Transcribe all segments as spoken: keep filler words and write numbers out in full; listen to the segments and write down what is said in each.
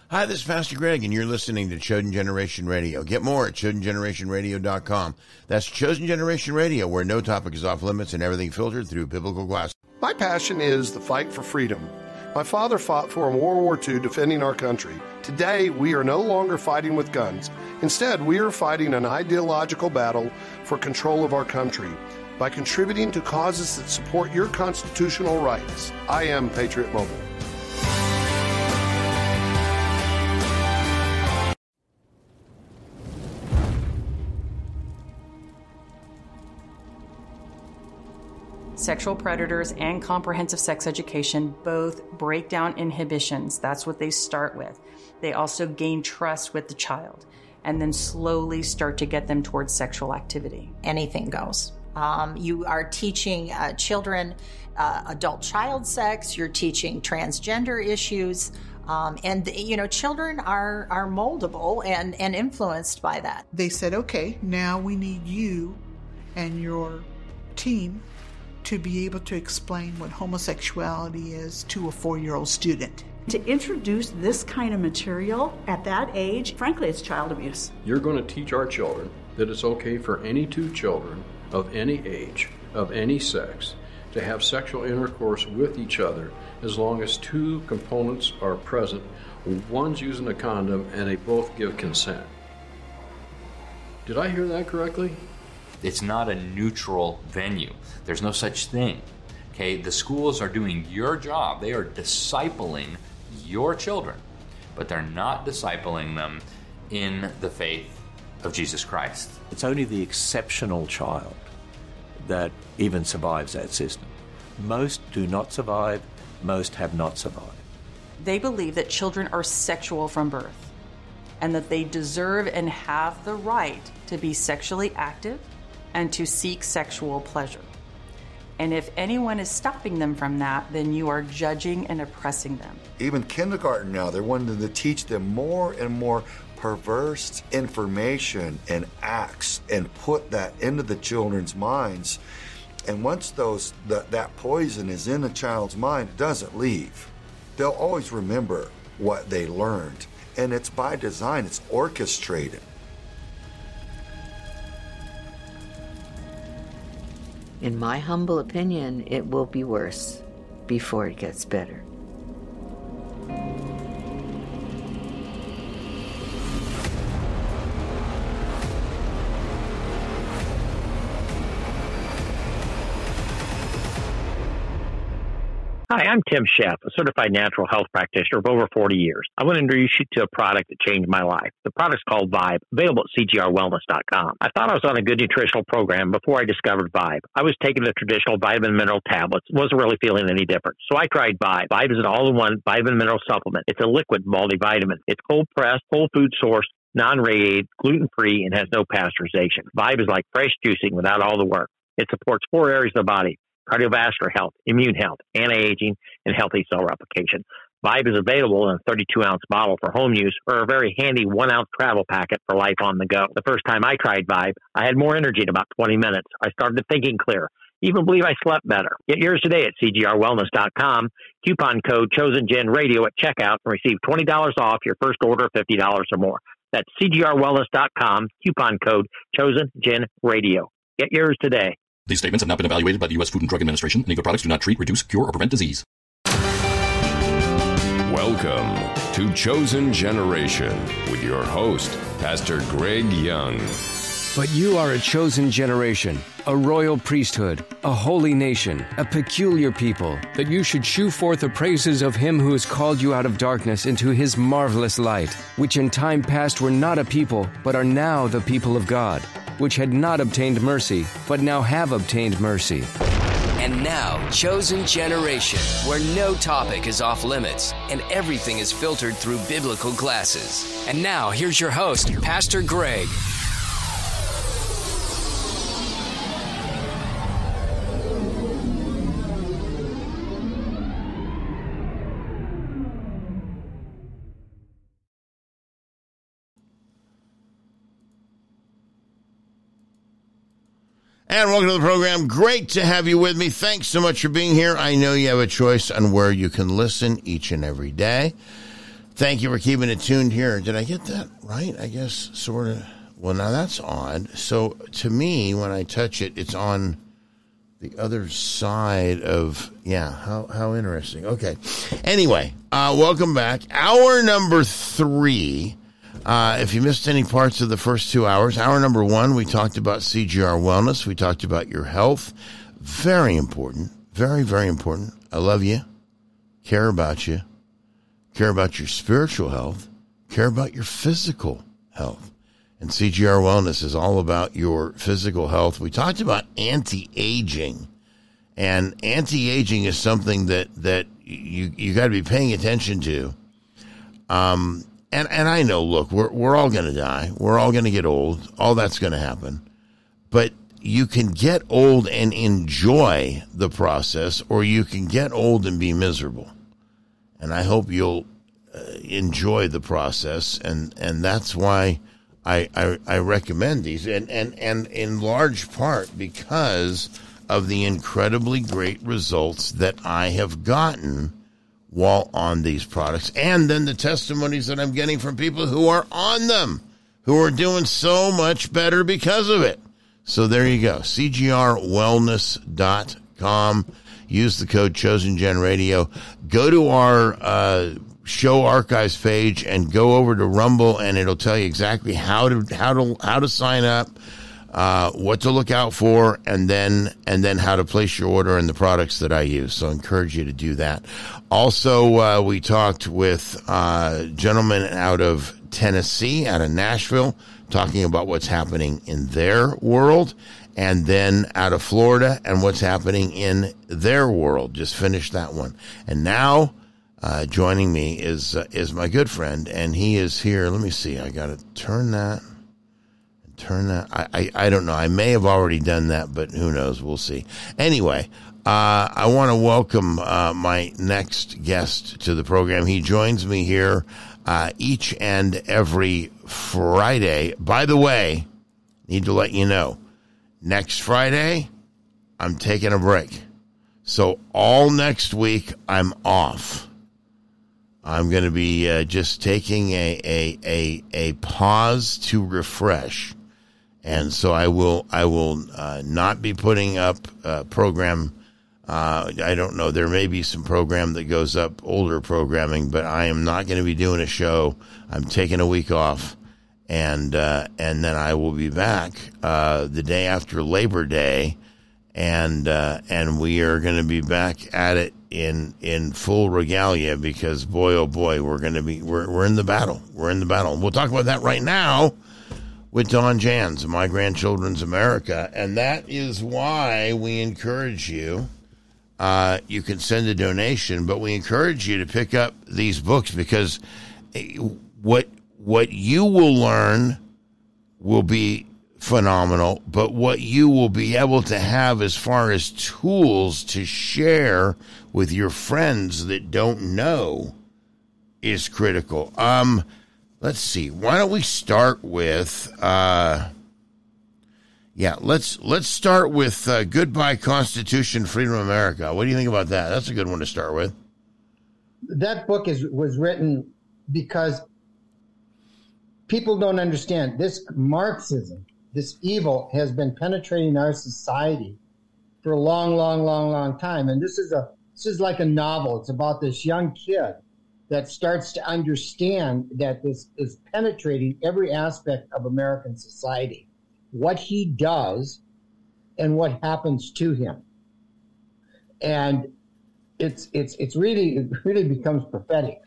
Hi, this is Pastor Greg, and you're listening to Chosen Generation Radio. Get more at chosen generation radio dot com. That's Chosen Generation Radio, where no topic is off limits and everything filtered through biblical glass. My passion is the fight for freedom. My father fought for in World War Two, defending our country. Today, we are no longer fighting with guns. Instead, we are fighting an ideological battle for control of our country by contributing to causes that support your constitutional rights. I am Patriot Mobile. Sexual predators and comprehensive sex education both break down inhibitions. That's what they start with. They also gain trust with the child and then slowly start to get them towards sexual activity. Anything goes. Um, you are teaching uh, children uh, adult child sex. You're teaching transgender issues. Um, and, you know, children are, are moldable and, and influenced by that. They said, okay, now we need you and your team to be able to explain what homosexuality is to a four-year-old student. To introduce this kind of material at that age, frankly, it's child abuse. You're going to teach our children that it's okay for any two children of any age, of any sex, to have sexual intercourse with each other as long as two components are present, one's using a condom and they both give consent. Did I hear that correctly? It's not a neutral venue. There's no such thing. Okay, the schools are doing your job. They are discipling your children, but they're not discipling them in the faith of Jesus Christ. It's only the exceptional child that even survives that system. Most do not survive. Most have not survived. They believe that children are sexual from birth and that they deserve and have the right to be sexually active and to seek sexual pleasure. And if anyone is stopping them from that, then you are judging and oppressing them. Even kindergarten now, they're wanting to teach them more and more perverse information and acts and put that into the children's minds. And once those the, that poison is in a child's mind, it doesn't leave. They'll always remember what they learned. And it's by design, it's orchestrated. In my humble opinion, it will be worse before it gets better. Hi, I'm Tim Sheff, a certified natural health practitioner of over forty years. I want to introduce you to a product that changed my life. The product's called Vibe, available at C G R wellness dot com. I thought I was on a good nutritional program before I discovered Vibe. I was taking the traditional vitamin mineral tablets, wasn't really feeling any different. So I tried Vibe. Vibe is an all-in-one vitamin mineral supplement. It's a liquid multivitamin. It's cold-pressed, whole food sourced, non-radiated, gluten-free, and has no pasteurization. Vibe is like fresh juicing without all the work. It supports four areas of the body: cardiovascular health, immune health, anti-aging, and healthy cell replication. Vibe is available in a thirty-two ounce bottle for home use or a very handy one ounce travel packet for life on the go. The first time I tried Vibe, I had more energy in about twenty minutes. I started thinking clear. Even believe I slept better. Get yours today at C G R wellness dot com. Coupon code ChosenGenRadio at checkout and receive twenty dollars off your first order of fifty dollars or more. That's C G R wellness dot com. Coupon code ChosenGenRadio. Get yours today. These statements have not been evaluated by the U S Food and Drug Administration, and Eagle products do not treat, reduce, cure, or prevent disease. Welcome to Chosen Generation with your host, Pastor Greg Young. But you are a chosen generation, a royal priesthood, a holy nation, a peculiar people, that you should shew forth the praises of him who has called you out of darkness into his marvelous light, which in time past were not a people, but are now the people of God, which had not obtained mercy, but now have obtained mercy. And now, Chosen Generation, where no topic is off limits and everything is filtered through biblical glasses. And now, here's your host, Pastor Greg. And welcome to the program. Great to have you with me. Thanks so much for being here. I know you have a choice on where you can listen each and every day. Thank you for keeping it tuned here. Did I get that right? I guess sort of. Well, now that's odd. So to me, when I touch it, it's on the other side of, yeah, how how interesting. Okay. Anyway, uh, welcome back. Hour number three. Uh, if you missed any parts of the first two hours, hour number one, we talked about C G R Wellness. We talked about your health. Very important. Very, very important. I love you. Care about you. Care about your spiritual health. Care about your physical health. And C G R Wellness is all about your physical health. We talked about anti-aging. And anti-aging is something that, that you you got to be paying attention to. Um, and, and I know, look, we're we're all going to die. We're all going to get old. All that's going to happen. But you can get old and enjoy the process, or you can get old and be miserable. And I hope you'll uh, enjoy the process. And, and that's why I, I, I recommend these, and, and, and in large part because of the incredibly great results that I have gotten while on these products, and then the testimonies that I'm getting from people who are on them, who are doing so much better because of it. So there you go, C G R wellness dot com. Use the code ChosenGenRadio. Go to our uh show archives page and go over to Rumble, and it'll tell you exactly how to how to how to sign up, uh, what to look out for, and then and then how to place your order and the products that I use. So I encourage you to do that. Also, uh, we talked with uh, a gentleman out of Tennessee, out of Nashville, talking about what's happening in their world, and then out of Florida and what's happening in their world. Just finished that one, and now. Uh, joining me is uh, is my good friend, and he is here. Let me see. I got to turn that. Turn that. I, I, I don't know. I may have already done that, but who knows? We'll see. Anyway, uh, I want to welcome uh, my next guest to the program. He joins me here uh, each and every Friday. By the way, need to let you know, next Friday, I'm taking a break. So all next week, I'm off. I'm going to be uh, just taking a, a a a pause to refresh, and so I will I will uh, not be putting up a program. Uh, I don't know. There may be some program that goes up, older programming, but I am not going to be doing a show. I'm taking a week off, and uh, and then I will be back uh, the day after Labor Day, and uh, and we are going to be back at it in in full regalia, because boy oh boy, we're going to be we're we're in the battle. We're in the battle. And we'll talk about that right now with Dawn Jans, My Grandchildren's America, and that is why we encourage you. Uh, you can send a donation, but we encourage you to pick up these books, because what what you will learn will be phenomenal, but what you will be able to have as far as tools to share with your friends that don't know is critical. Um, let's see. Why don't we start with, uh, yeah, let's let's start with uh, Goodbye Constitution, Freedom America. What do you think about that? That's a good one to start with. That book is was written because people don't understand this Marxism. This evil has been penetrating our society for a long, long, long, long time. And this is a this is like a novel. It's about this young kid that starts to understand that this is penetrating every aspect of American society, what he does and what happens to him. And it's it's it's really it really becomes prophetic.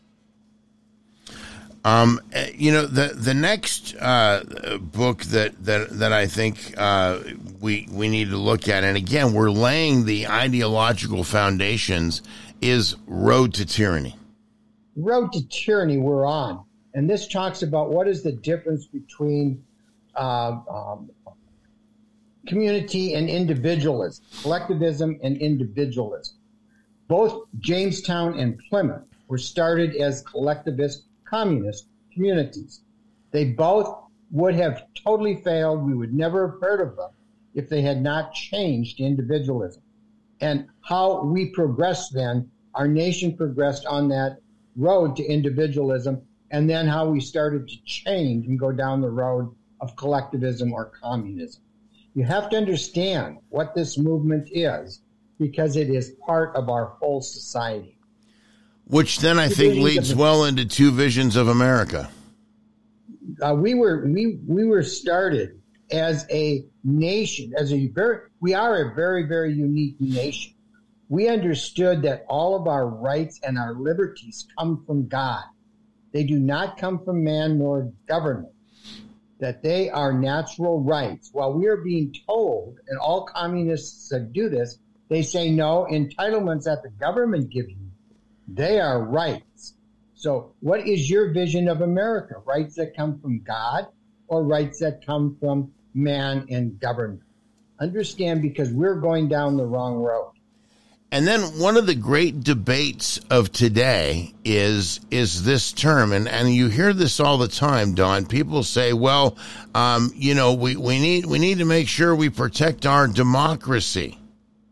Um, you know, the the next uh, book that, that that I think uh, we we need to look at, and again, we're laying the ideological foundations, is Road to Tyranny. Road to Tyranny we're on. And this talks about what is the difference between uh, um, community and individualism, collectivism and individualism. Both Jamestown and Plymouth were started as collectivist communist communities. They both would have totally failed. We would never have heard of them if they had not changed individualism. And how we progressed then, our nation progressed on that road to individualism, and then how we started to change and go down the road of collectivism or communism. You have to understand what this movement is, because it is part of our whole society. Which then I Two think visions leads of the- well into two visions of America. Uh, we were we we were started as a nation, as a very we are a very very unique nation. We understood that all of our rights and our liberties come from God. They do not come from man nor government. That they are natural rights. While we are being told, and all communists that do this, they say no, entitlements that the government gives you, they are rights. So what is your vision of America? Rights that come from God or rights that come from man and government? Understand, because we're going down the wrong road. And then one of the great debates of today is is this term, and, and you hear this all the time, Don. People say, well, um, you know, we, we need we need to make sure we protect our democracy.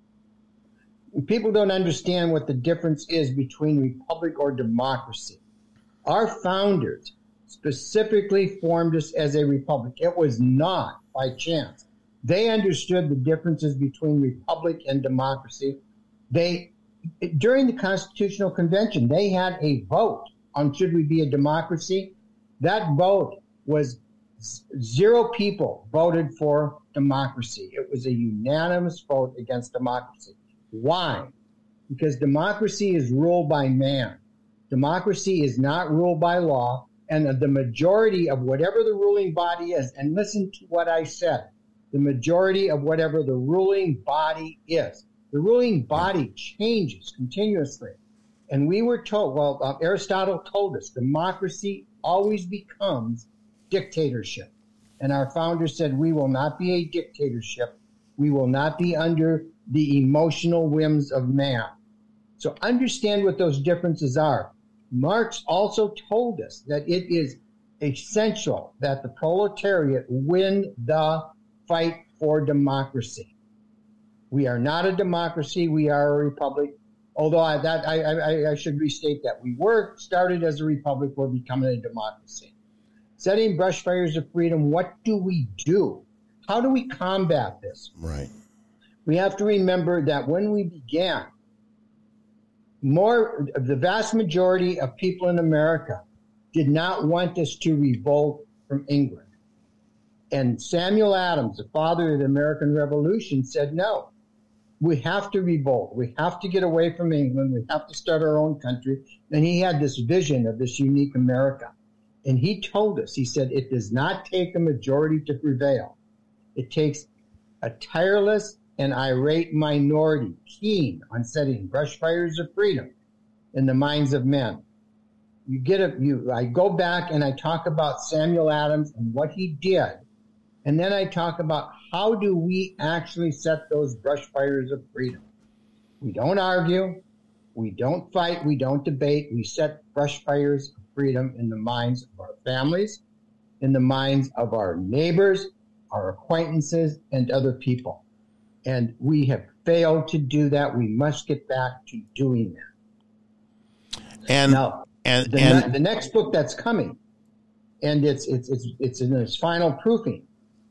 People don't understand what the difference is between republic or democracy. Our founders specifically formed us as a republic. It was not by chance. They understood the differences between republic and democracy. They, during the Constitutional Convention, they had a vote on should we be a democracy. That vote was zero people voted for democracy. It was a unanimous vote against democracy. Why? Because democracy is ruled by man. Democracy is not ruled by law, and the majority of whatever the ruling body is, and listen to what I said, the majority of whatever the ruling body is. The ruling body changes continuously. And we were told, well, uh, Aristotle told us, democracy always becomes dictatorship. And our founders said, we will not be a dictatorship. We will not be under the emotional whims of man. So understand what those differences are. Marx also told us that it is essential that the proletariat win the fight for democracy. We are not a democracy. We are a republic. Although I, that, I, I, I should restate that. We were started as a republic. We're becoming a democracy. Setting brush fires of freedom, what do we do? How do we combat this? Right. We have to remember that when we began, more the vast majority of people in America did not want us to revolt from England. And Samuel Adams, the father of the American Revolution, said, no, we have to revolt. We have to get away from England. We have to start our own country. And he had this vision of this unique America. And he told us, he said, it does not take a majority to prevail. It takes a tireless and irate minority keen on setting brush fires of freedom in the minds of men. You get a, you, I go back and I talk about Samuel Adams and what he did. And then I talk about how do we actually set those brush fires of freedom. We don't argue. We don't fight. We don't debate. We set brush fires of freedom in the minds of our families, in the minds of our neighbors, our acquaintances, and other people. And we have failed to do that. We must get back to doing that. And now, and, the, and the next book that's coming, and it's it's it's it's in its final proofing,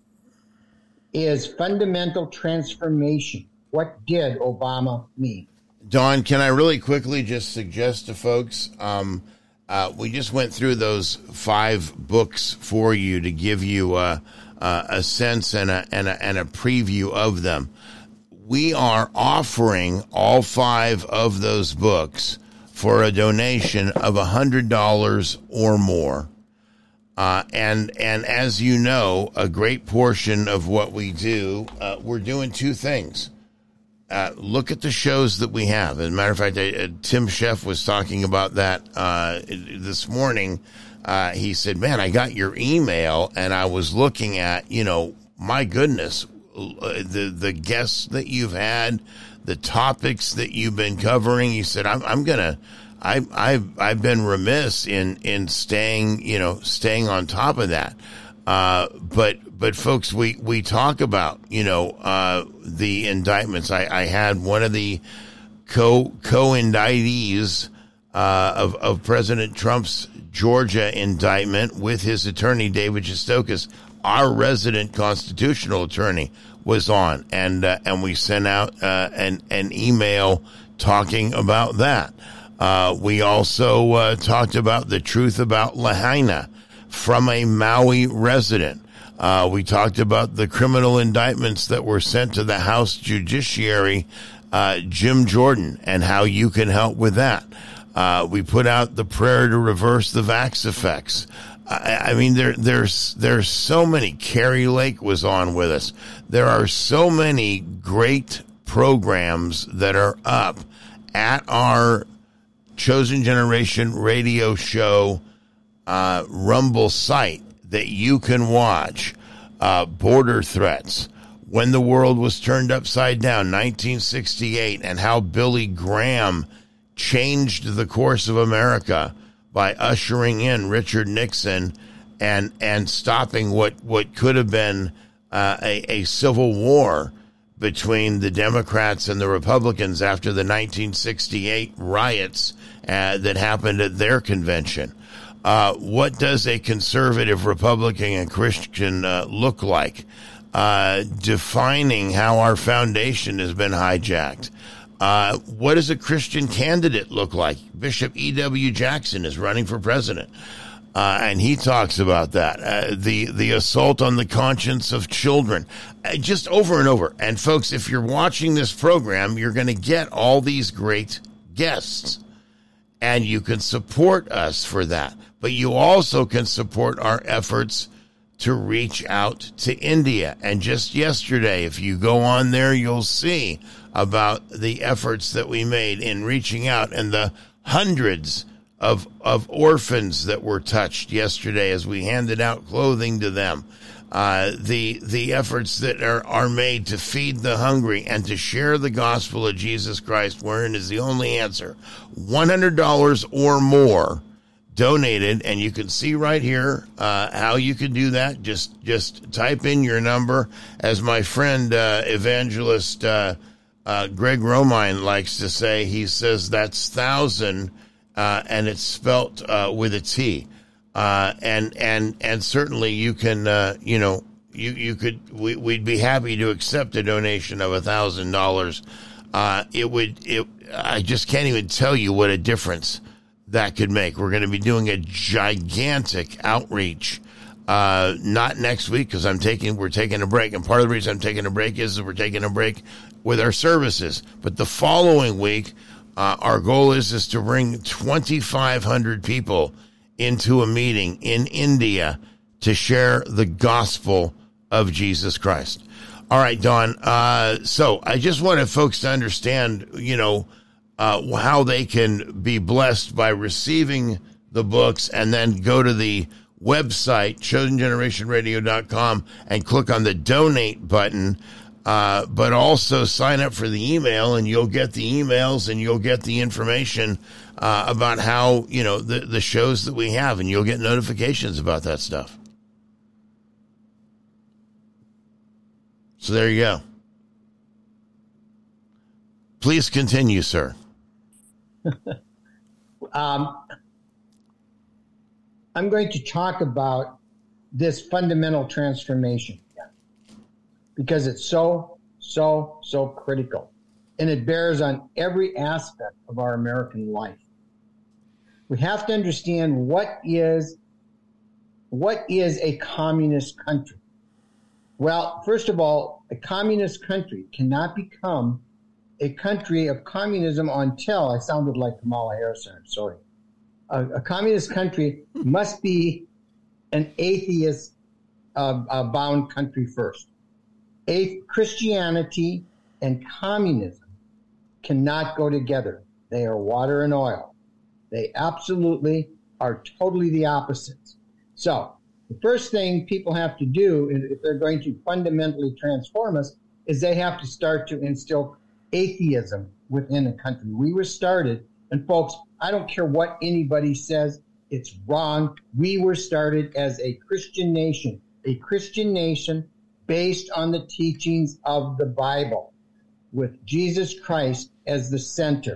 is Fundamental Transformation. What did Obama mean? Don, can I really quickly just suggest to folks, um, uh, we just went through those five books for you to give you uh, uh, a sense and a, and a and a preview of them. We are offering all five of those books for a donation of one hundred dollars or more. Uh, and and as you know, a great portion of what we do, uh, we're doing two things. Uh, look at the shows that we have. As a matter of fact, uh, Tim Sheff was talking about that uh, this morning. Uh, he said, man, I got your email, and I was looking at, you know, my goodness, the the guests that you've had, the topics that you've been covering. He said, I'm, I'm going to, I, I've, I've been remiss in, in staying, you know, staying on top of that. Uh, but, but folks, we, we talk about, you know, uh, the indictments. I, I had one of the co, co-indictees, uh, of, of President Trump's Georgia indictment with his attorney, David Justokas, our resident constitutional attorney, was on. And uh, and we sent out uh, an, an email talking about that. Uh, we also uh, talked about the truth about Lahaina from a Maui resident. Uh, we talked about the criminal indictments that were sent to the House Judiciary, uh, Jim Jordan, and how you can help with that. Uh, we put out the prayer to reverse the vax effects. I, I mean, there, there's, there's so many. Carrie Lake was on with us. There are so many great programs that are up at our Chosen Generation radio show, uh, Rumble site that you can watch. Uh, Border Threats, When the World Was Turned Upside Down, nineteen sixty-eight, and how Billy Graham changed the course of America by ushering in Richard Nixon and and stopping what, what could have been uh, a, a civil war between the Democrats and the Republicans after the nineteen sixty-eight riots uh, that happened at their convention. Uh, what does a conservative, Republican, and Christian uh, look like? Uh, defining how our foundation has been hijacked. Uh, what does a Christian candidate look like? Bishop E W Jackson is running for president, uh, and he talks about that. Uh, the the assault on the conscience of children, uh, just over and over. And folks, if you're watching this program, you're going to get all these great guests, and you can support us for that. But you also can support our efforts to reach out to India. And just yesterday, if you go on there, you'll see about the efforts that we made in reaching out and the hundreds of of orphans that were touched yesterday as we handed out clothing to them. Uh, the the efforts that are, are made to feed the hungry and to share the gospel of Jesus Christ, wherein is the only answer. one hundred dollars or more donated, and you can see right here uh, how you can do that. Just just type in your number. As my friend uh, evangelist uh, uh, Greg Romine likes to say, he says that's thousand, uh, and it's spelt uh, with a T. Uh, and and and certainly you can uh, you know you you could we, we'd be happy to accept a donation of a thousand dollars. Uh, it would it I just can't even tell you what a difference that could make. We're going to be doing a gigantic outreach, uh, not next week because I'm taking, we're taking a break. And part of the reason I'm taking a break is that we're taking a break with our services. But the following week, uh, our goal is, is to bring twenty-five hundred people into a meeting in India to share the gospel of Jesus Christ. All right, Don. Uh, so I just wanted folks to understand, you know, Uh, how they can be blessed by receiving the books, and then go to the website, chosen generation radio dot com, and click on the donate button, uh, but also sign up for the email, and you'll get the emails and you'll get the information uh, about how, you know, the, the shows that we have, and you'll get notifications about that stuff. So there you go. Please continue, sir. um, I'm going to talk about this fundamental transformation because it's so, so, so critical, and it bears on every aspect of our American life. We have to understand what is what is a communist country. Well, first of all, a communist country cannot become a country of communism until, I sounded like Kamala Harris, I'm sorry. A, a communist country must be an atheist uh, uh, bound country first. A, Christianity and communism cannot go together. They are water and oil. They absolutely are totally the opposites. So the first thing people have to do if they're going to fundamentally transform us is they have to start to instill atheism within a country. We were started, and folks, I don't care what anybody says, it's wrong. We were started as a Christian nation, a Christian nation based on the teachings of the Bible, with Jesus Christ as the center.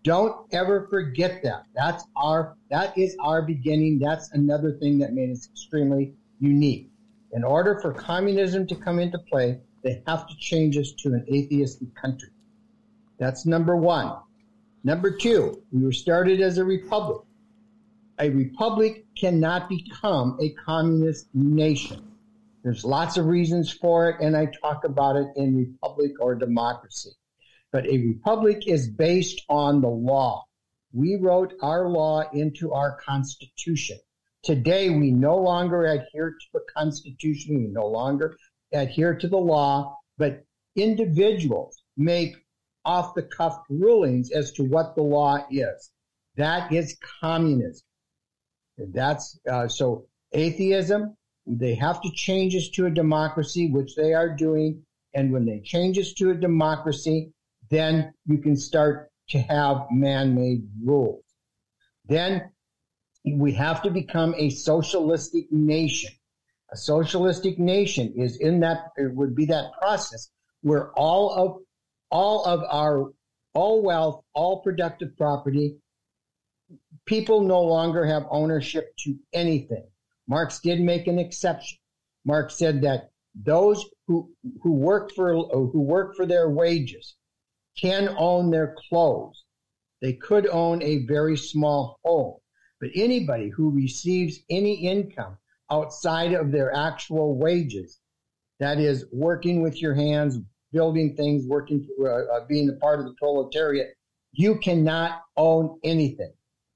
Don't ever forget that. That's our, that is our beginning. That's another thing that made us extremely unique. In order for communism to come into play, they have to change us to an atheistic country. That's number one. Number two, we were started as a republic. A republic cannot become a communist nation. There's lots of reasons for it, and I talk about it in Republic or Democracy. But a republic is based on the law. We wrote our law into our Constitution. Today, we no longer adhere to the Constitution. We no longer adhere to the law, but individuals make off-the-cuff rulings as to what the law is. That is communism. That's uh, so atheism, they have to change us to a democracy, which they are doing. And when they change us to a democracy, then you can start to have man-made rules. Then we have to become a socialistic nation. A socialistic nation is in that, it would be that process where all of, all of our, all wealth, all productive property, people no longer have ownership to anything. Marx did make an exception. Marx said that those who who work for who work for their wages can own their clothes. They could own a very small home. But anybody who receives any income outside of their actual wages, that is working with your hands, building things, working, uh, uh, being a part of the proletariat, you cannot own anything.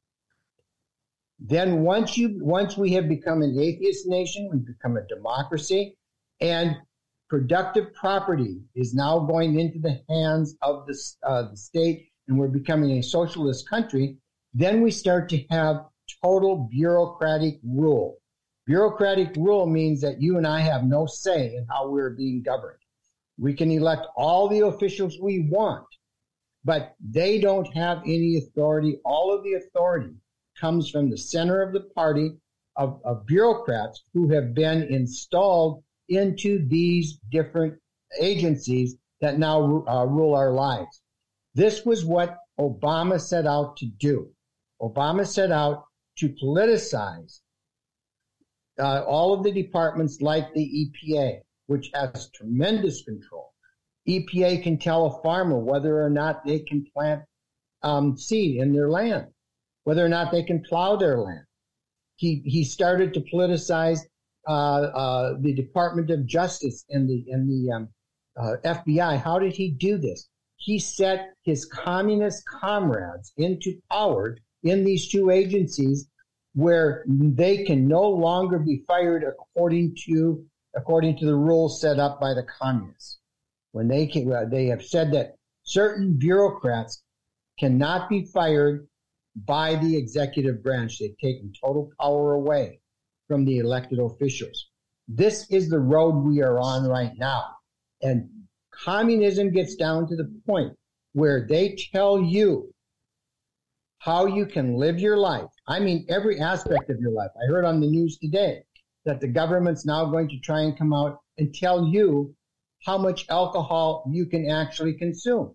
Then once you once we have become an atheist nation, we become a democracy, and productive property is now going into the hands of the, uh, the state, and we're becoming a socialist country, then we start to have total bureaucratic rule. Bureaucratic rule means that you and I have no say in how we're being governed. We can elect all the officials we want, but they don't have any authority. All of the authority comes from the center of the party of, of bureaucrats who have been installed into these different agencies that now uh, rule our lives. This was what Obama set out to do. Obama set out to politicize uh, all of the departments like the E P A, which has tremendous control. E P A can tell a farmer whether or not they can plant um, seed in their land, whether or not they can plow their land. He he started to politicize uh, uh, the Department of Justice and the and the um, uh, F B I. How did he do this? He set his communist comrades into power in these two agencies, where they can no longer be fired according to according to the rules set up by the communists. When they can, uh, they have said that certain bureaucrats cannot be fired by the executive branch. They've taken total power away from the elected officials. This is the road we are on right now. And communism gets down to the point where they tell you how you can live your life. I mean, every aspect of your life. I heard on the news today that the government's now going to try and come out and tell you how much alcohol you can actually consume.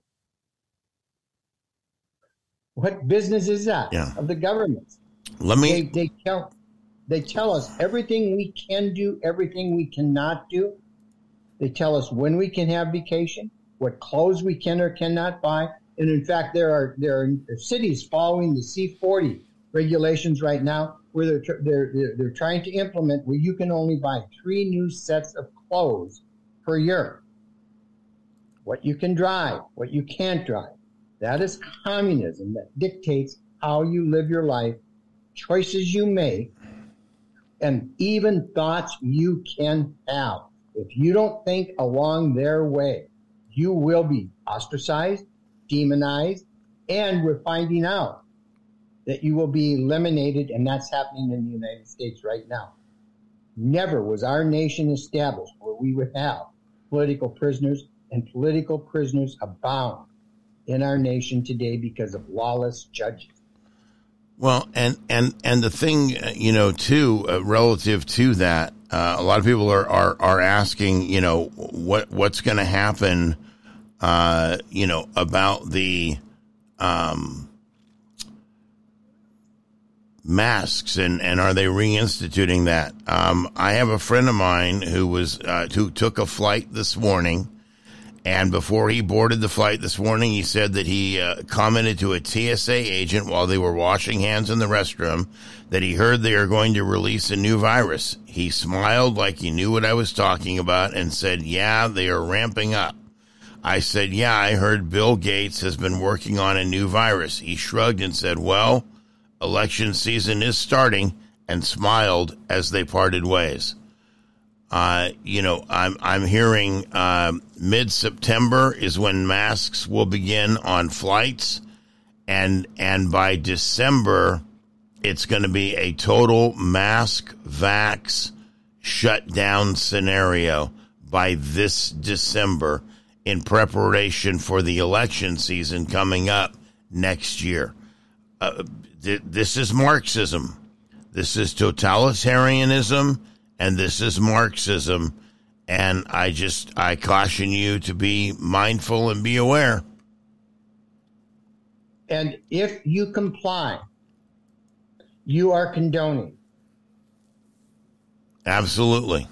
What business is that yeah. of the government? Let me. They, they tell they tell us everything we can do, everything we cannot do. They tell us when we can have vacation, what clothes we can or cannot buy, and in fact, there are there are cities following the C forty regulations right now, where they're they're they're, they're trying to implement where you can only buy three new sets of clothes per year. What you can drive, what you can't drive. That is communism that dictates how you live your life, choices you make, and even thoughts you can have. If you don't think along their way, you will be ostracized, demonized, and we're finding out that you will be eliminated, and that's happening in the United States right now. Never was our nation established where we would have political prisoners, and political prisoners abound in our nation today because of lawless judges. Well, and and and the thing, you know, too, uh, relative to that, uh, a lot of people are are, are asking, you know, what what's going to happen, uh, you know, about the, um, masks, and, and are they reinstituting that? Um, I have a friend of mine who was uh, who took a flight this morning, and before he boarded the flight this morning, he said that he uh, commented to a T S A agent while they were washing hands in the restroom that he heard they are going to release a new virus. He smiled like he knew what I was talking about and said, yeah, they are ramping up. I said, yeah, I heard Bill Gates has been working on a new virus. He shrugged and said, well, election season is starting, and smiled as they parted ways. Uh, you know, I'm I'm hearing uh, mid-September is when masks will begin on flights, and and by December, it's going to be a total mask vax shutdown scenario by this December in preparation for the election season coming up next year. Uh, th- this is Marxism. This is totalitarianism. And this is Marxism, and I just, I caution you to be mindful and be aware. And if you comply, you are condoning. Absolutely.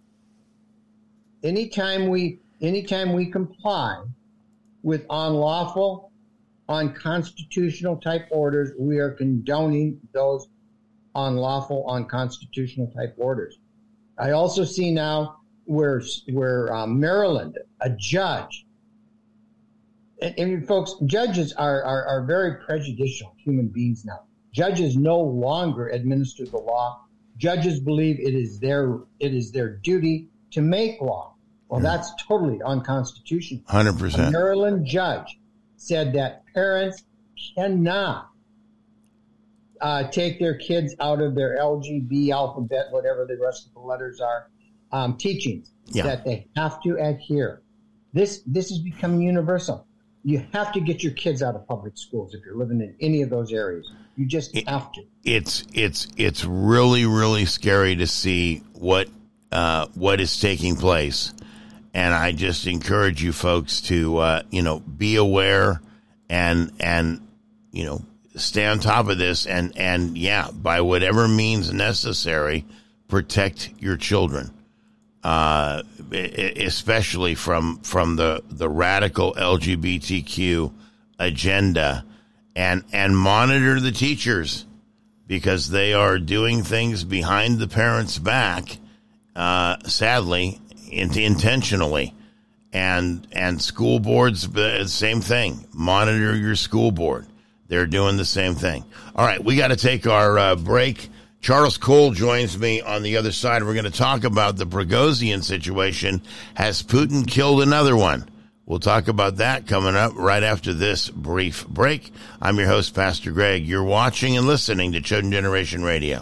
Anytime we, anytime we comply with unlawful, unconstitutional type orders, we are condoning those unlawful, unconstitutional type orders. I also see now where where um, Maryland, a judge, and, and folks, judges are, are, are very prejudicial human beings now. Judges no longer administer the law. Judges believe it is their it is their duty to make law. Well, yeah. That's totally unconstitutional. one hundred percent. A Maryland judge said that parents cannot Uh, take their kids out of their L G B alphabet, whatever the rest of the letters are, um, teachings, yeah. that they have to adhere. This this is becoming universal. You have to get your kids out of public schools if you're living in any of those areas. You just it, have to. It's it's it's really really scary to see what uh, what is taking place, and I just encourage you folks to uh, you know be aware and and you know. stay on top of this, and, and yeah, by whatever means necessary, protect your children, uh, especially from from the, the radical L G B T Q agenda, and and monitor the teachers, because they are doing things behind the parents' back, uh, sadly, in, intentionally, and and school boards, same thing. Monitor your school board. They're doing the same thing. All right, we got to take our uh, break. Charles Cole joins me on the other side. We're going to talk about the Prigozhin situation. Has Putin killed another one? We'll talk about that coming up right after this brief break. I'm your host, Pastor Greg. You're watching and listening to Chosen Generation Radio.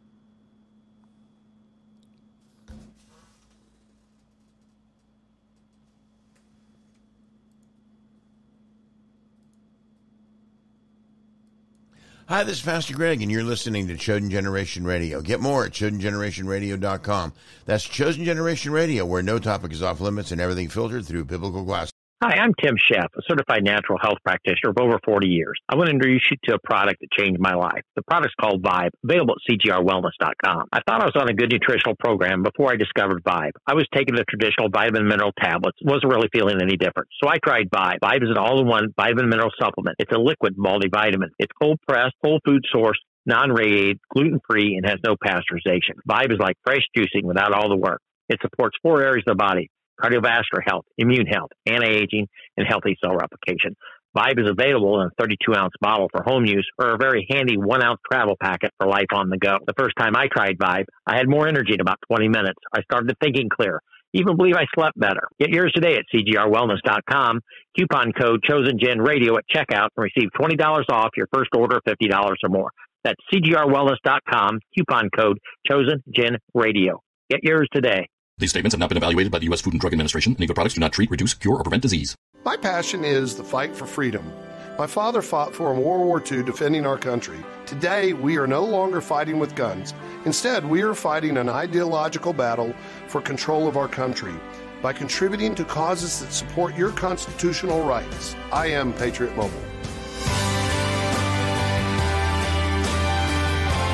Hi, this is Pastor Greg, and you're listening to Chosen Generation Radio. Get more at chosen generation radio dot com. That's Chosen Generation Radio, where no topic is off limits and everything filtered through biblical glasses. Hi, I'm Tim Sheff, a certified natural health practitioner of over forty years. I want to introduce you to a product that changed my life. The product's called Vibe, available at c g r wellness dot com. I thought I was on a good nutritional program before I discovered Vibe. I was taking the traditional vitamin mineral tablets, wasn't really feeling any different. So I tried Vibe. Vibe is an all-in-one vitamin mineral supplement. It's a liquid multivitamin. It's cold-pressed, whole food source, non-radiated, gluten-free, and has no pasteurization. Vibe is like fresh juicing without all the work. It supports four areas of the body: cardiovascular health, immune health, anti-aging, and healthy cell replication. Vibe is available in a thirty-two ounce bottle for home use, or a very handy one ounce travel packet for life on the go. The first time I tried Vibe, I had more energy in about twenty minutes. I started thinking clear. Even believe I slept better. Get yours today at c g r wellness dot com. Coupon code ChosenGenRadio at checkout and receive twenty dollars off your first order of fifty dollars or more. That's c g r wellness dot com. Coupon code ChosenGenRadio. Get yours today. These statements have not been evaluated by the U S Food and Drug Administration, and E V A products do not treat, reduce, cure, or prevent disease. My passion is the fight for freedom. My father fought for in World War Two defending our country. Today, we are no longer fighting with guns. Instead, we are fighting an ideological battle for control of our country by contributing to causes that support your constitutional rights. I am Patriot Mobile.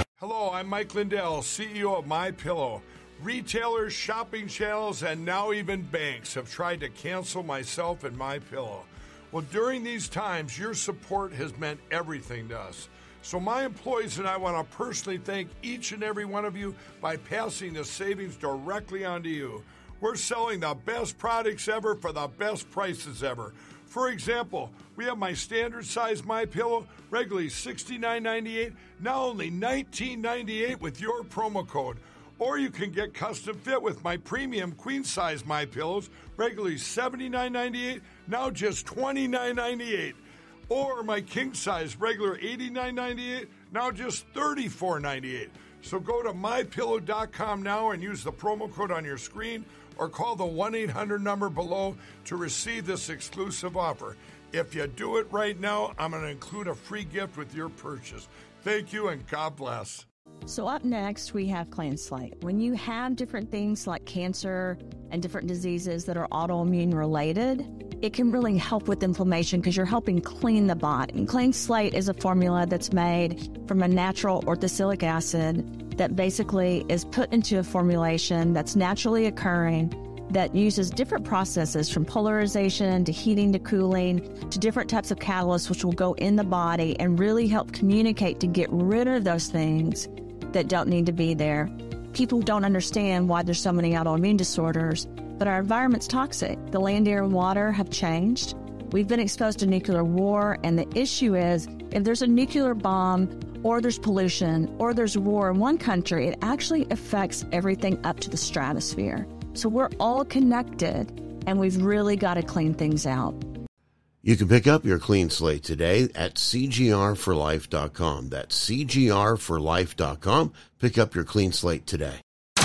I'm Mike Lindell, C E O of MyPillow. Retailers, shopping channels, and now even banks have tried to cancel myself and MyPillow. Well, during these times, your support has meant everything to us. So my employees and I want to personally thank each and every one of you by passing the savings directly onto you. We're selling the best products ever for the best prices ever. For example, we have my standard size MyPillow, regularly sixty-nine ninety-eight, now only nineteen ninety-eight with your promo code. Or you can get custom fit with my premium queen size MyPillows, regularly seventy-nine ninety-eight, now just twenty-nine ninety-eight. Or my king size, regular eighty-nine ninety-eight, now just thirty-four ninety-eight. So go to my pillow dot com now and use the promo code on your screen, or call the one eight hundred number below to receive this exclusive offer. If you do it right now, I'm going to include a free gift with your purchase. Thank you and God bless. So up next, we have Clean Slate. When you have different things like cancer and different diseases that are autoimmune related, it can really help with inflammation because you're helping clean the body. And Clean Slate is a formula that's made from a natural orthosilic acid that basically is put into a formulation that's naturally occurring that uses different processes from polarization to heating to cooling to different types of catalysts which will go in the body and really help communicate to get rid of those things that don't need to be there. People don't understand why there's so many autoimmune disorders, but our environment's toxic. The land, air, and water have changed. We've been exposed to nuclear war, and the issue is if there's a nuclear bomb or there's pollution or there's war in one country, it actually affects everything up to the stratosphere. So we're all connected, and we've really got to clean things out. You can pick up your Clean Slate today at c g r for life dot com. That's c g r for life dot com. Pick up your Clean Slate today.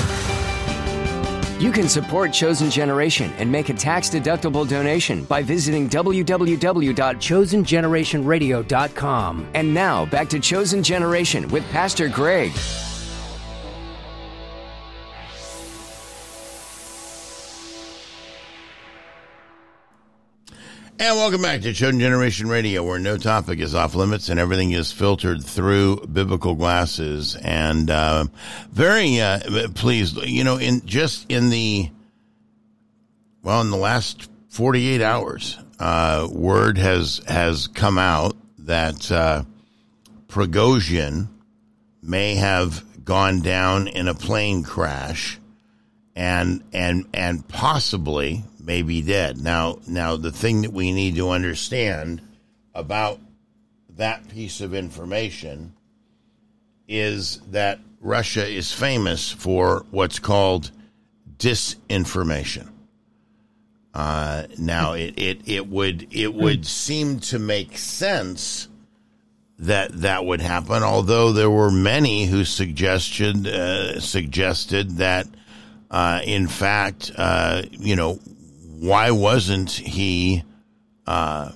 You can support Chosen Generation and make a tax-deductible donation by visiting w w w dot chosen generation radio dot com. And now, back to Chosen Generation with Pastor Greg. And welcome back to Chosen Generation Radio, where no topic is off limits and everything is filtered through biblical glasses. And uh, very uh, pleased, you know, in just in the, well, in the last forty-eight hours, uh, word has has come out that uh, Prigozhin may have gone down in a plane crash and and and possibly may be dead. Now, now the thing that we need to understand about that piece of information is that Russia is famous for what's called disinformation. Uh, now, it, it, it would it would seem to make sense that that would happen, although there were many who suggested uh, suggested that, uh, in fact, uh, you know, why wasn't he uh,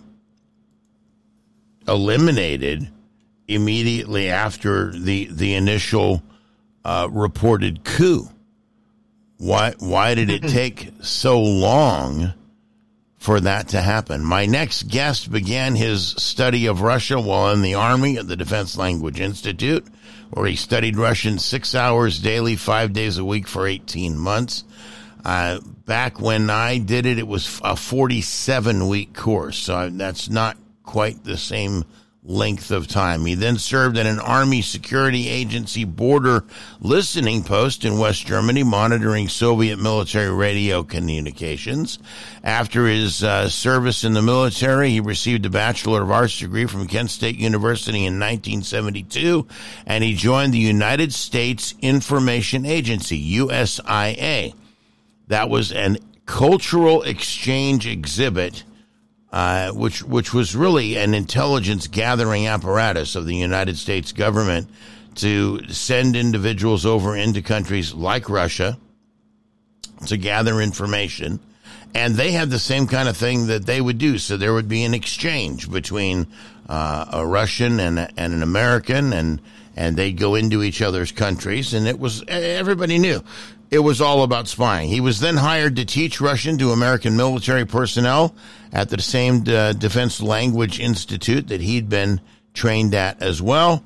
eliminated immediately after the the initial uh, reported coup? Why why did it take so long for that to happen? My next guest began his study of Russia while in the Army at the Defense Language Institute, where he studied Russian six hours daily, five days a week for eighteen months. Uh, back when I did it, it was a forty-seven week course, so that's not quite the same length of time. He then served at an Army Security Agency border listening post in West Germany, monitoring Soviet military radio communications. After his uh, service in the military, he received a Bachelor of Arts degree from Kent State University in nineteen seventy-two, and he joined the United States Information Agency, U S I A. That was an cultural exchange exhibit, uh, which which was really an intelligence gathering apparatus of the United States government to send individuals over into countries like Russia to gather information. And they had the same kind of thing that they would do. So there would be an exchange between uh, a Russian and, a, and an American, and, and they'd go into each other's countries. And it was, everybody knew it was all about spying. He was then hired to teach Russian to American military personnel at the same uh, Defense Language Institute that he'd been trained at as well.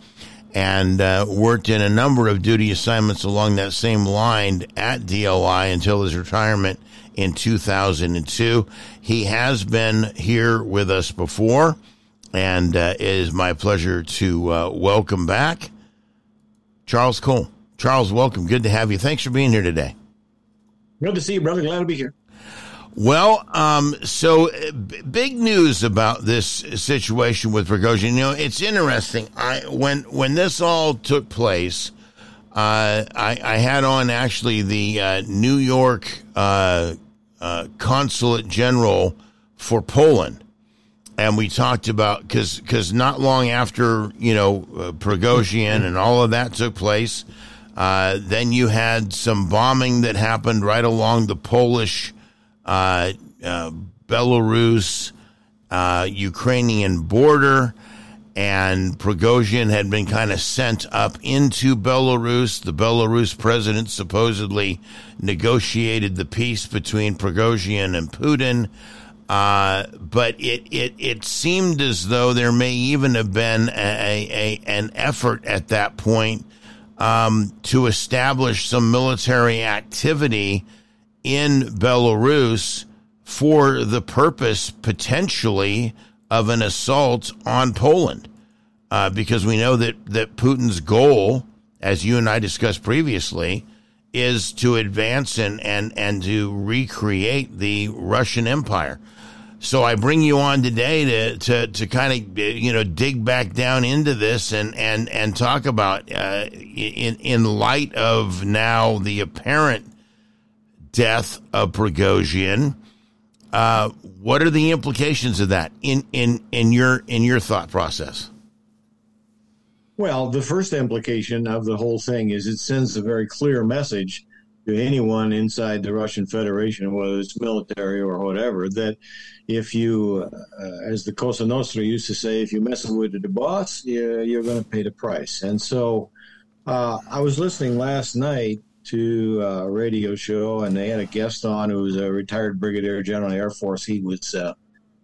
and uh, worked in a number of duty assignments along that same line at D L I until his retirement in two thousand two. He has been here with us before, and uh, it is my pleasure to uh, welcome back Charles Cole. Charles, welcome. Good to have you. Thanks for being here today. Good to see you, brother. Glad to be here. Well, um, so uh, b- big news about this situation with Prigozhin. You know, it's interesting. I when when this all took place, uh, I, I had on actually the uh, New York uh, uh, Consulate General for Poland, and we talked about because because not long after you know uh, Prigozhin and all of that took place, uh, then you had some bombing that happened right along the Polish. Uh, uh, Belarus, uh, Ukrainian border, and Prigozhin had been kind of sent up into Belarus. The Belarus president supposedly negotiated the peace between Prigozhin and Putin, uh, but it, it it seemed as though there may even have been a, a an effort at that point um, to establish some military activity in Belarus for the purpose, potentially, of an assault on Poland. Uh, because we know that, that Putin's goal, as you and I discussed previously, is to advance and, and, and to recreate the Russian Empire. So I bring you on today to, to, to kind of, you know, dig back down into this and, and, and talk about, uh, in, in light of now the apparent death of Prigozhin, uh, what are the implications of that in, in, in your in your thought process? Well, the first implication of the whole thing is it sends a very clear message to anyone inside the Russian Federation, whether it's military or whatever, that if you, uh, as the Cosa Nostra used to say, if you mess with the boss, you're, you're going to pay the price. And so uh, I was listening last night to a radio show, and they had a guest on who was a retired brigadier general in the Air Force. He was uh,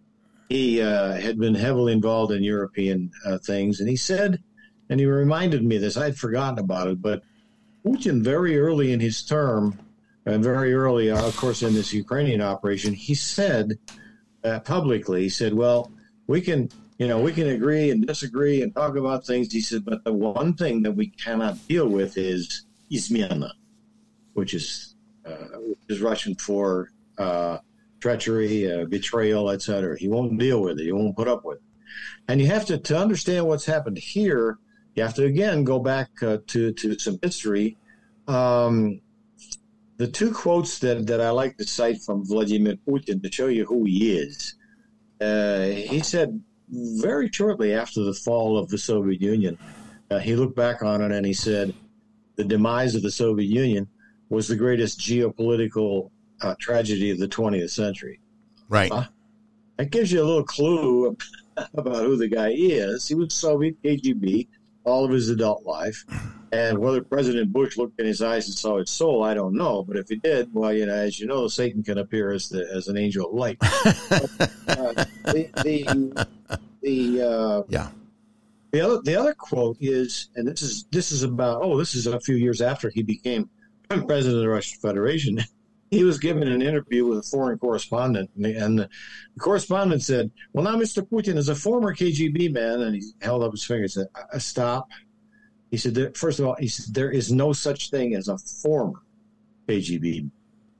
he uh, had been heavily involved in European uh, things, and he said, and he reminded me of this, I'd forgotten about it, but Putin very early in his term, and very early, uh, of course, in this Ukrainian operation, he said uh, publicly, he said, well, we can, you know, we can agree and disagree and talk about things. He said, but the one thing that we cannot deal with is izmena, which is uh, which is Russian for uh, treachery, uh, betrayal, et cetera. He won't deal with it. He won't put up with it. And you have to, to understand what's happened here, you have to, again, go back uh, to, to some history. Um, the two quotes that, that I like to cite from Vladimir Putin to show you who he is. Uh, he said very shortly after the fall of the Soviet Union, uh, he looked back on it and he said, the demise of the Soviet Union was the greatest geopolitical uh, tragedy of the twentieth century. Right. Uh, that gives you a little clue about who the guy is. He was Soviet K G B all of his adult life. And whether President Bush looked in his eyes and saw his soul, I don't know. But if he did, well, you know, as you know, Satan can appear as the as an angel of light. but, uh, the the, the uh, yeah. The other the other quote is, and this is this is about oh, this is a few years after he became president of the Russian Federation. He was given an interview with a foreign correspondent, and the, and the correspondent said, well, now Mister Putin is a former K G B man, and he held up his finger and said, uh, stop. He said, there, first of all, he said, there is no such thing as a former K G B.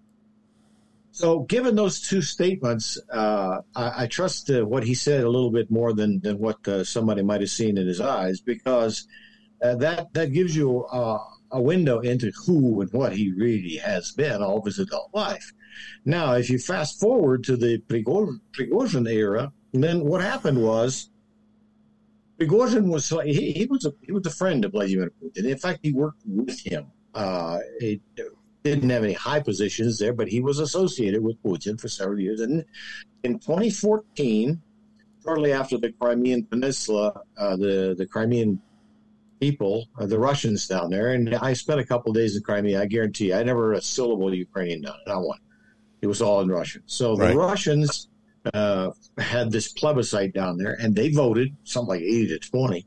So given those two statements, uh, I, I trust uh, what he said a little bit more than, than what uh, somebody might have seen in his eyes, because uh, that, that gives you uh, a window into who and what he really has been all of his adult life. Now, if you fast forward to the Prigozhin, Prigozhin era, then what happened was Prigozhin was he, he was a he was a friend of Vladimir Putin. In fact, he worked with him. Uh, he didn't have any high positions there, but he was associated with Putin for several years. And in twenty fourteen, shortly after the Crimean Peninsula, uh, the the Crimean people, uh, the Russians down there, and I spent a couple of days in Crimea. I guarantee you, I never heard a syllable of Ukrainian down, not one. It was all in Russian. So the Right. Russians uh, had this plebiscite down there, and they voted something like eighty to twenty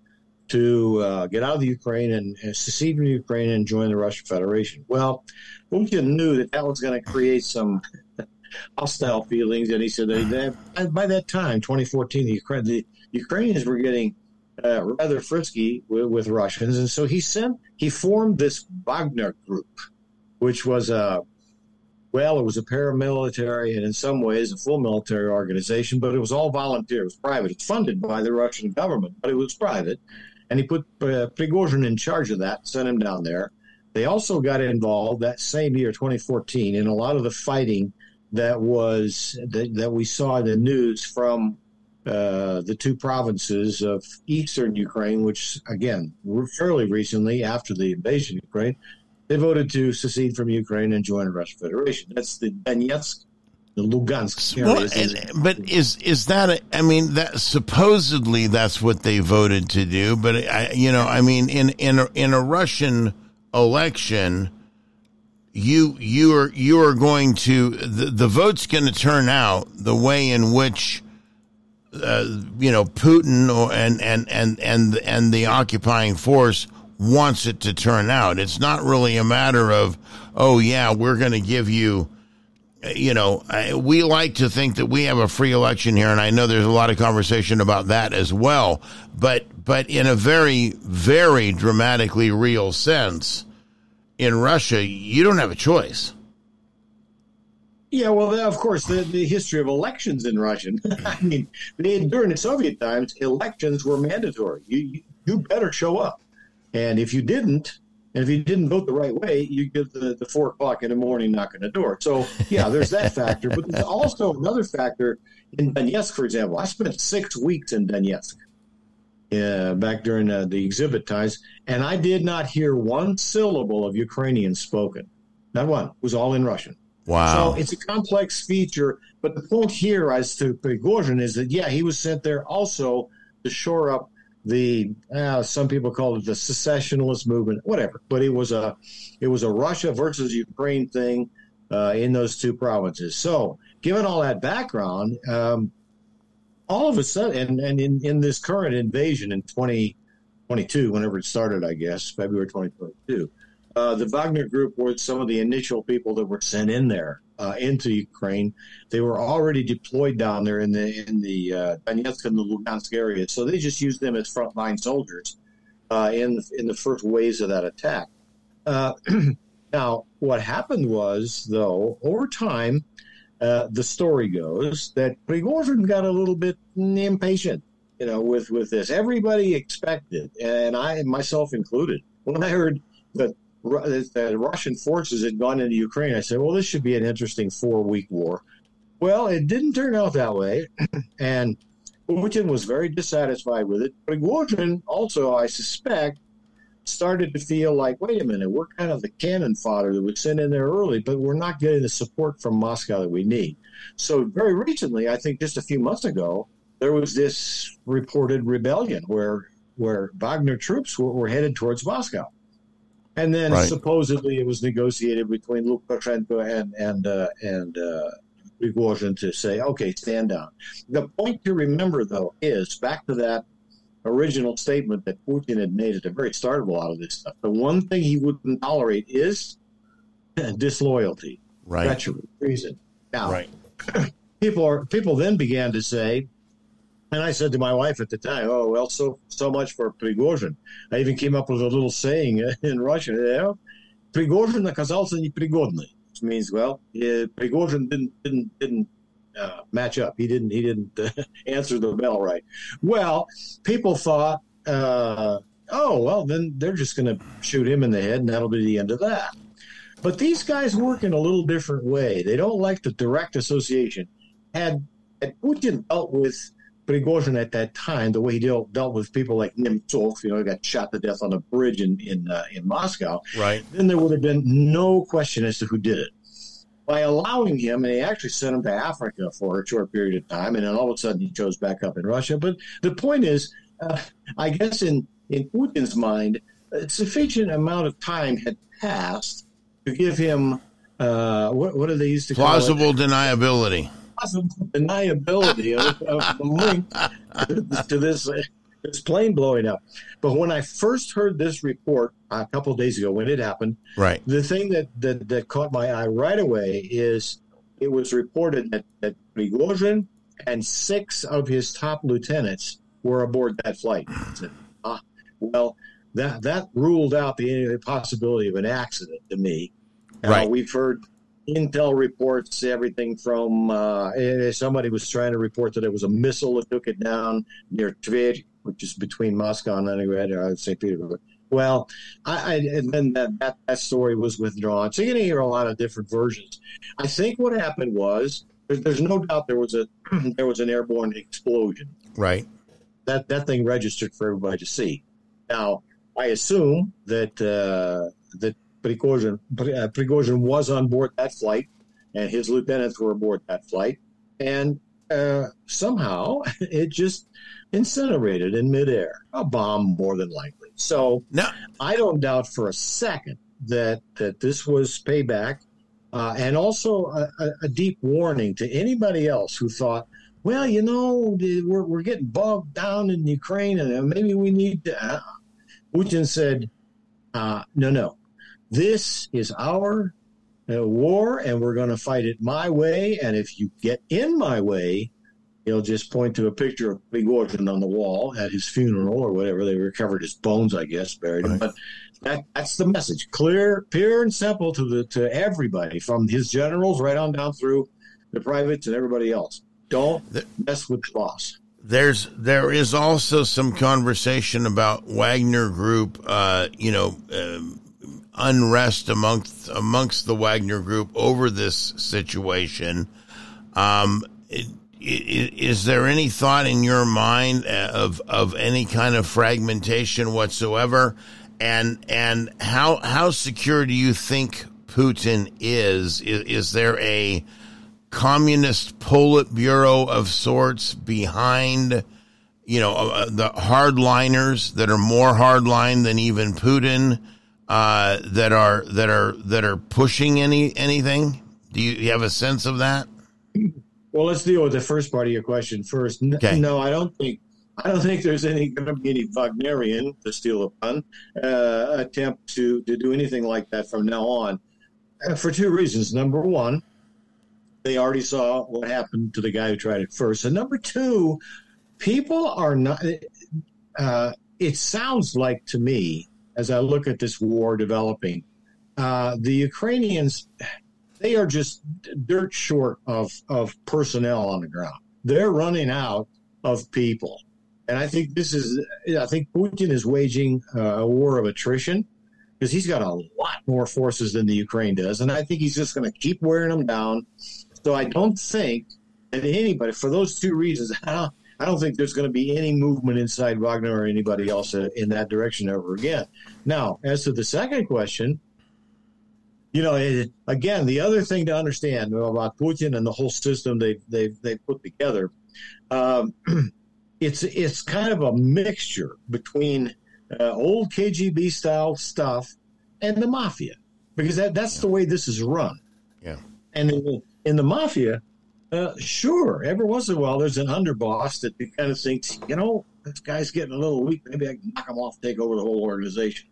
to uh, get out of the Ukraine and, and secede from Ukraine and join the Russian Federation. Well, Putin knew that that was going to create some hostile feelings, and he said that, that by that time, twenty fourteen, the, Ukraine, the Ukrainians were getting uh, rather frisky with, with Russians, and so he sent he formed this Wagner group, which was a well, it was a paramilitary and in some ways a full military organization, but it was all volunteer. It was private. It's funded by the Russian government, but it was private. And he put uh, Prigozhin in charge of that, sent him down there. They also got involved that same year, twenty fourteen, in a lot of the fighting that was that, that we saw in the news from uh, the two provinces of eastern Ukraine, which, again, fairly recently after the invasion of Ukraine, they voted to secede from Ukraine and join the Russian Federation. That's the Donetsk, the Lugansk areas. Well, and, but is is that? A, I mean, that supposedly that's what they voted to do. But I, you know, I mean, in in a, in a Russian election, you you are you are going to the, the vote's going to turn out the way in which uh, you know Putin or and and and and and the occupying force wants it to turn out. It's not really a matter of, oh yeah, we're going to give you, you know, I, we like to think that we have a free election here, and I know there's a lot of conversation about that as well, but but in a very, very dramatically real sense, in Russia, you don't have a choice. Yeah, well, of course, the, the history of elections in Russia. I mean, they, during the Soviet times, elections were mandatory. You, you you better show up. And if you didn't, and if you didn't vote the right way, you get the, the four o'clock in the morning knock on the door. So, yeah, there's that factor. But there's also another factor in Donetsk, for example. I spent six weeks in Donetsk uh, back during uh, the exhibit times, and I did not hear one syllable of Ukrainian spoken. Not one. It was all in Russian. Wow. So it's a complex feature. But the point here as to Prigozhin is that, yeah, he was sent there also to shore up the uh, some people call it the secessionist movement, whatever. But it was a it was a Russia versus Ukraine thing uh, in those two provinces. So, given all that background, um, all of a sudden, and, and in, in this current invasion in twenty twenty-two, whenever it started, I guess February twenty twenty-two, uh, the Wagner Group were some of the initial people that were sent in there uh, into Ukraine. They were already deployed down there in the in the uh, Donetsk and the Lugansk area, so they just used them as frontline soldiers uh, in in the first waves of that attack. Uh, now, what happened was, though, over time, uh, the story goes that Prigozhin got a little bit impatient, you know, with with this. Everybody expected, and I myself included, when I heard that the Russian forces had gone into Ukraine, I said, well, this should be an interesting four-week war. Well, it didn't turn out that way, and Putin was very dissatisfied with it. Prigozhin also, I suspect, started to feel like, wait a minute, we're kind of the cannon fodder that was sent in there early, but we're not getting the support from Moscow that we need. So very recently, I think just a few months ago, there was this reported rebellion where where Wagner troops were, were headed towards Moscow. And then right. supposedly it was negotiated between Lukashenko and and uh, and uh, Prigozhin to say, okay, stand down. The point to remember, though, is back to that original statement that Putin had made at the very start of a lot of this stuff. The one thing he wouldn't tolerate is disloyalty, right. treachery, treason. Now, right. people are people then began to say, and I said to my wife at the time, oh, well, so so much for Prigozhin. I even came up with a little saying in Russian, you know, Prigozhin оказался непригодный, which means, well, yeah, Prigozhin didn't didn't didn't uh, match up. He didn't he didn't uh, answer the bell right. Well, people thought, uh, oh, well, then they're just going to shoot him in the head, and that'll be the end of that. But these guys work in a little different way. They don't like the direct association. Had, had Putin dealt with Prigozhin at that time, the way he dealt, dealt with people like Nemtsov, you know, got shot to death on a bridge in in, uh, in Moscow, right? Then there would have been no question as to who did it. By allowing him, and he actually sent him to Africa for a short period of time, and then all of a sudden he shows back up in Russia. But the point is, uh, I guess in, in Putin's mind, a sufficient amount of time had passed to give him, uh, what, what do they used to call it? Plausible deniability. Plausible deniability of, of the link to this this plane blowing up. But when I first heard this report a couple of days ago, when it happened, right, the thing that, that, that caught my eye right away is it was reported that, that Prigozhin and six of his top lieutenants were aboard that flight. I said, ah, well, that that ruled out the possibility of an accident to me. Right. Uh, we've heard intel reports, everything from uh, somebody was trying to report that it was a missile that took it down near Tver, which is between Moscow and Leningrad, or Saint Petersburg. Well, I, I, and then that, that, that story was withdrawn. So you're going to hear a lot of different versions. I think what happened was there's, there's no doubt there was a there was an airborne explosion. Right. That that thing registered for everybody to see. Now, I assume that uh, that Prigozhin, uh, Prigozhin was on board that flight, and his lieutenants were aboard that flight, and uh, somehow it just incinerated in midair. A bomb, more than likely. So no. I don't doubt for a second that that this was payback, uh, and also a, a, a deep warning to anybody else who thought, well, you know, we're we're getting bogged down in Ukraine, and maybe we need to. Uh, Putin said, uh, no, no, this is our uh, war, and we're going to fight it my way. And if you get in my way, he'll just point to a picture of Prigozhin on the wall at his funeral or whatever. They recovered his bones, I guess, buried him. Right. But that, that's the message. Clear, pure and simple to the to everybody, from his generals right on down through the privates and everybody else. Don't mess with the boss. There's there is also some conversation about Wagner Group, uh, you know, um, unrest amongst amongst the Wagner Group over this situation. Um, it, it, is there any thought in your mind of of any kind of fragmentation whatsoever? And and how how secure do you think Putin is? Is, is there a communist Politburo of sorts behind, you know, uh, the hardliners that are more hardline than even Putin, uh, that are that are that are pushing any anything? Do you, you have a sense of that? Well, let's deal with the first part of your question first. N- okay. No, I don't think I don't think there's any going to be any Wagnerian, to steal a pun, uh, attempt to to do anything like that from now on, uh, for two reasons. Number one, they already saw what happened to the guy who tried it first. And number two, people are not, uh, it sounds like to me, as I look at this war developing, uh, the Ukrainians, they are just dirt short of, of personnel on the ground. They're running out of people. And I think this is, I think Putin is waging uh, a war of attrition, because he's got a lot more forces than the Ukraine does. And I think he's just going to keep wearing them down. So I don't think that anybody, for those two reasons, I don't, I don't think there's going to be any movement inside Wagner or anybody else in that direction ever again. Now, as to the second question, you know, it, again, the other thing to understand about Putin and the whole system they've they've they put together, um, it's it's kind of a mixture between uh, old K G B style stuff and the mafia, because that, that's the way this is run. Yeah, and in the, in the mafia, uh, sure, every once in a while there's an underboss that kind of thinks, you know, this guy's getting a little weak. Maybe I can knock him off, take over the whole organization.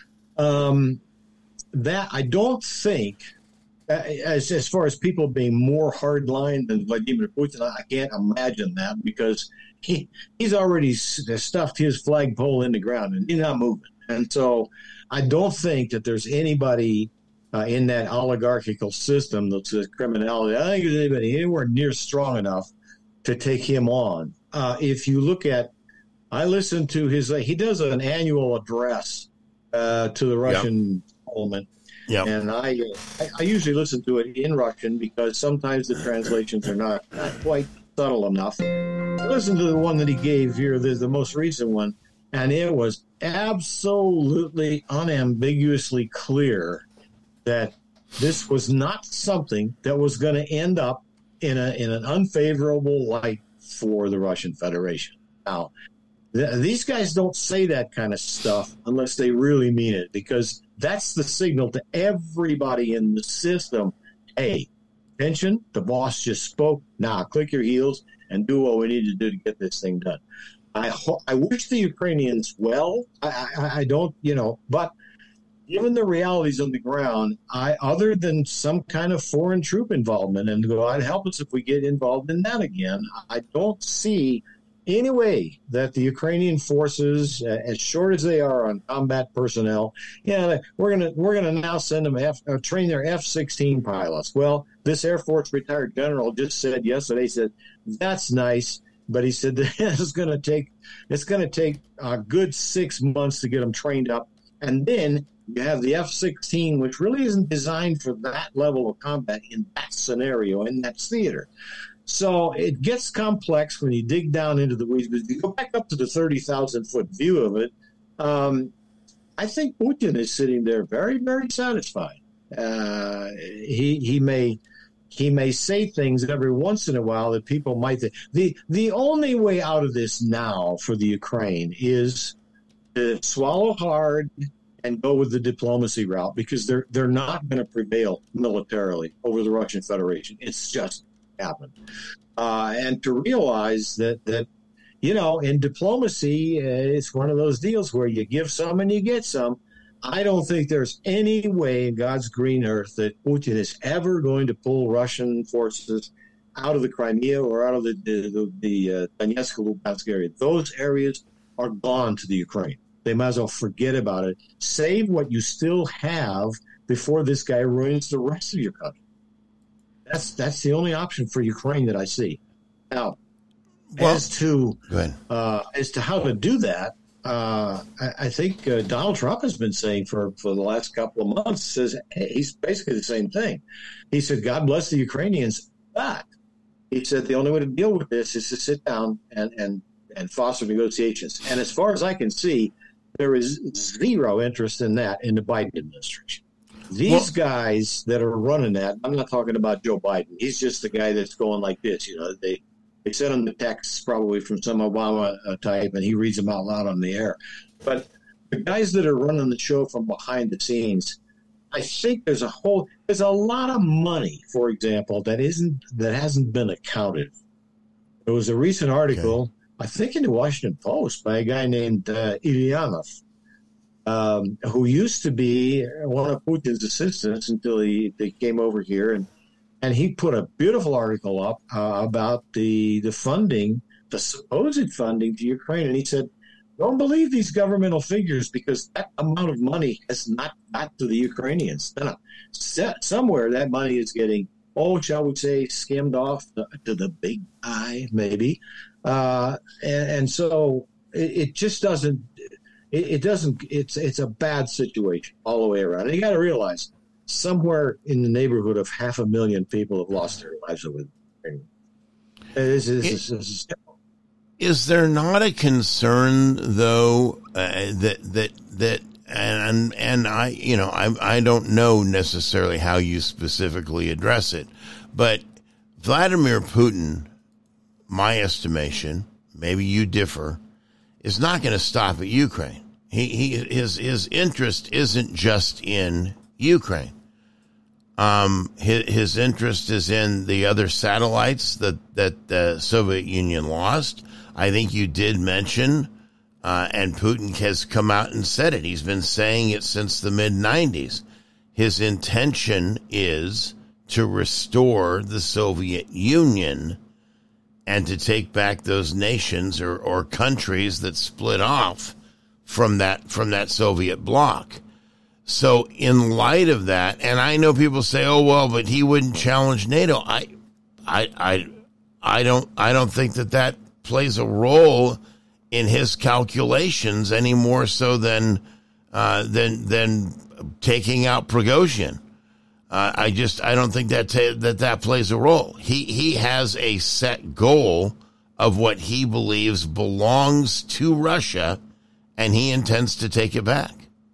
Um, that I don't think, uh, as as far as people being more hardline than Vladimir Putin, I can't imagine that, because he he's already stuffed his flagpole in the ground and he's not moving. And so I don't think that there's anybody uh, in that oligarchical system that's a criminality. I don't think there's anybody anywhere near strong enough to take him on. Uh, if you look at, I listened to his, uh, he does an annual address uh, to the Russian yep. Parliament. Yep. And I, I I usually listen to it in Russian, because sometimes the translations are not, not quite subtle enough. I listened to the one that he gave here, the, the most recent one, and it was absolutely unambiguously clear that this was not something that was going to end up in a in an unfavorable light for the Russian Federation. Now, th- these guys don't say that kind of stuff unless they really mean it, because that's the signal to everybody in the system. Hey, attention, the boss just spoke. Now click your heels and do what we need to do to get this thing done. I ho- I wish the Ukrainians well. I, I, I don't, you know, but given the realities on the ground, I other than some kind of foreign troop involvement, and God help us if we get involved in that again, I don't see any way that the Ukrainian forces, uh, as short as they are on combat personnel, yeah, we're gonna we're gonna now send them F, uh, train their F sixteen pilots. Well, this Air Force retired general just said yesterday, he said that's nice. But he said that it's going to take it's going to take a good six months to get them trained up, and then you have the F sixteen, which really isn't designed for that level of combat in that scenario in that theater. So it gets complex when you dig down into the weeds. But if you go back up to the thirty thousand foot view of it, um, I think Putin is sitting there very, very satisfied. Uh, he he may. He may say things every once in a while that people might think. The, the only way out of this now for the Ukraine is to swallow hard and go with the diplomacy route, because they're they're not going to prevail militarily over the Russian Federation. It's just happened. Uh, and to realize that, that, you know, in diplomacy, uh, it's one of those deals where you give some and you get some. I don't think there's any way in God's green earth that Putin is ever going to pull Russian forces out of the Crimea or out of the the, the, the uh, Donetsk, Luhansk area. Those areas are gone to the Ukraine. They might as well forget about it. Save what you still have before this guy ruins the rest of your country. That's that's the only option for Ukraine that I see. Now, well, as to uh, as to how to do that. Uh, I, I think uh, Donald Trump has been saying for, for the last couple of months, says hey, he's basically the same thing. He said, God bless the Ukrainians, but he said the only way to deal with this is to sit down and, and, and foster negotiations. And as far as I can see, there is zero interest in that in the Biden administration. These well, guys that are running that, I'm not talking about Joe Biden. He's just the guy that's going like this. You know, they They sent him the texts probably from some Obama uh, type, and he reads them out loud on the air. But the guys that are running the show from behind the scenes, I think there's a whole there's a lot of money, for example, that isn't that hasn't been accounted. There was a recent article, okay. I think in the Washington Post, by a guy named uh, Ilyanov, um, who used to be one of Putin's assistants until he they came over here and. And he put a beautiful article up uh, about the the funding, the supposed funding to Ukraine. And he said, don't believe these governmental figures because that amount of money has not got to the Ukrainians. No, no. Somewhere that money is getting, oh, shall we say, skimmed off to, to the big guy, maybe. Uh, and, and so it, it just doesn't, it, it doesn't, it's, it's a bad situation all the way around. And you got to realize, somewhere in the neighborhood of half a million people have lost their lives over it. Is, is, is, is, is there not a concern, though, uh, that that that and and I you know I I don't know necessarily how you specifically address it, but Vladimir Putin, my estimation, maybe you differ, is not going to stop at Ukraine. He he his his interest isn't just in Ukraine. Um, his, his interest is in the other satellites that, that the Soviet Union lost. I think you did mention, uh, and Putin has come out and said it. He's been saying it since the mid nineties. His intention is to restore the Soviet Union and to take back those nations or, or countries that split off from that, from that Soviet bloc. So in light of that, and I know people say, "Oh well, but he wouldn't challenge NATO." I, I, I, I don't, I don't think that that plays a role in his calculations any more so than, uh, than than taking out Prigozhin. Uh, I just, I don't think that ta- that that plays a role. He he has a set goal of what he believes belongs to Russia, and he intends to take it back.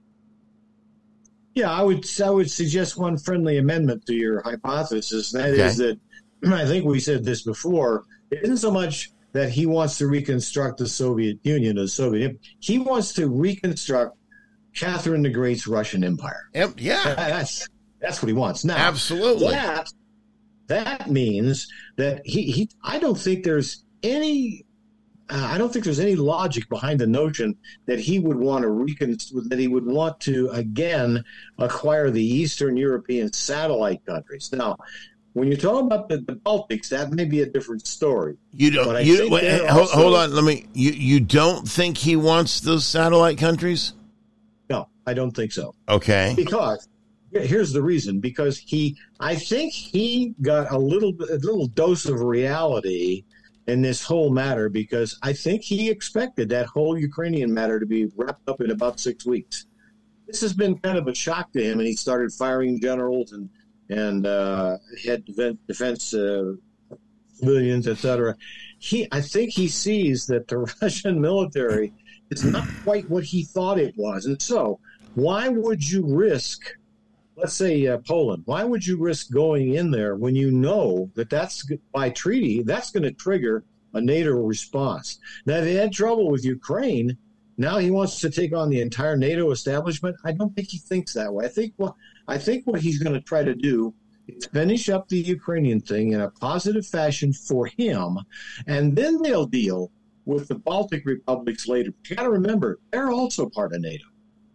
Yeah, I would I would suggest one friendly amendment to your hypothesis. That okay. is that, I think we said this before, it isn't so much that he wants to reconstruct the Soviet Union or the Soviet Union. He wants to reconstruct Catherine the Great's Russian Empire. Yep, yeah. That's, that's what he wants. Now, absolutely. That, that means that he, he, I don't think there's any uh, I don't think there's any logic behind the notion that he would want to recon- that he would want to again acquire the Eastern European satellite countries. Now, when you're talking about the, the Baltics, that may be a different story. You don't. You, wait, hold, also, hold on. Let me. You you don't think he wants those satellite countries? No, I don't think so. Okay. Because here's the reason. Because he, I think he got a little a little dose of reality in this whole matter. Because I think he expected that whole Ukrainian matter to be wrapped up in about six weeks. This has been kind of a shock to him, and he started firing generals and. and uh, had defense uh, civilians, et cetera. He, I think he sees that the Russian military is not quite what he thought it was. And so why would you risk, let's say uh, Poland, why would you risk going in there when you know that that's, by treaty, that's going to trigger a NATO response? Now, if he had trouble with Ukraine, now he wants to take on the entire NATO establishment. I don't think he thinks that way. I think well, I think what he's going to try to do is finish up the Ukrainian thing in a positive fashion for him, and then they'll deal with the Baltic republics later. You got to remember, they're also part of NATO,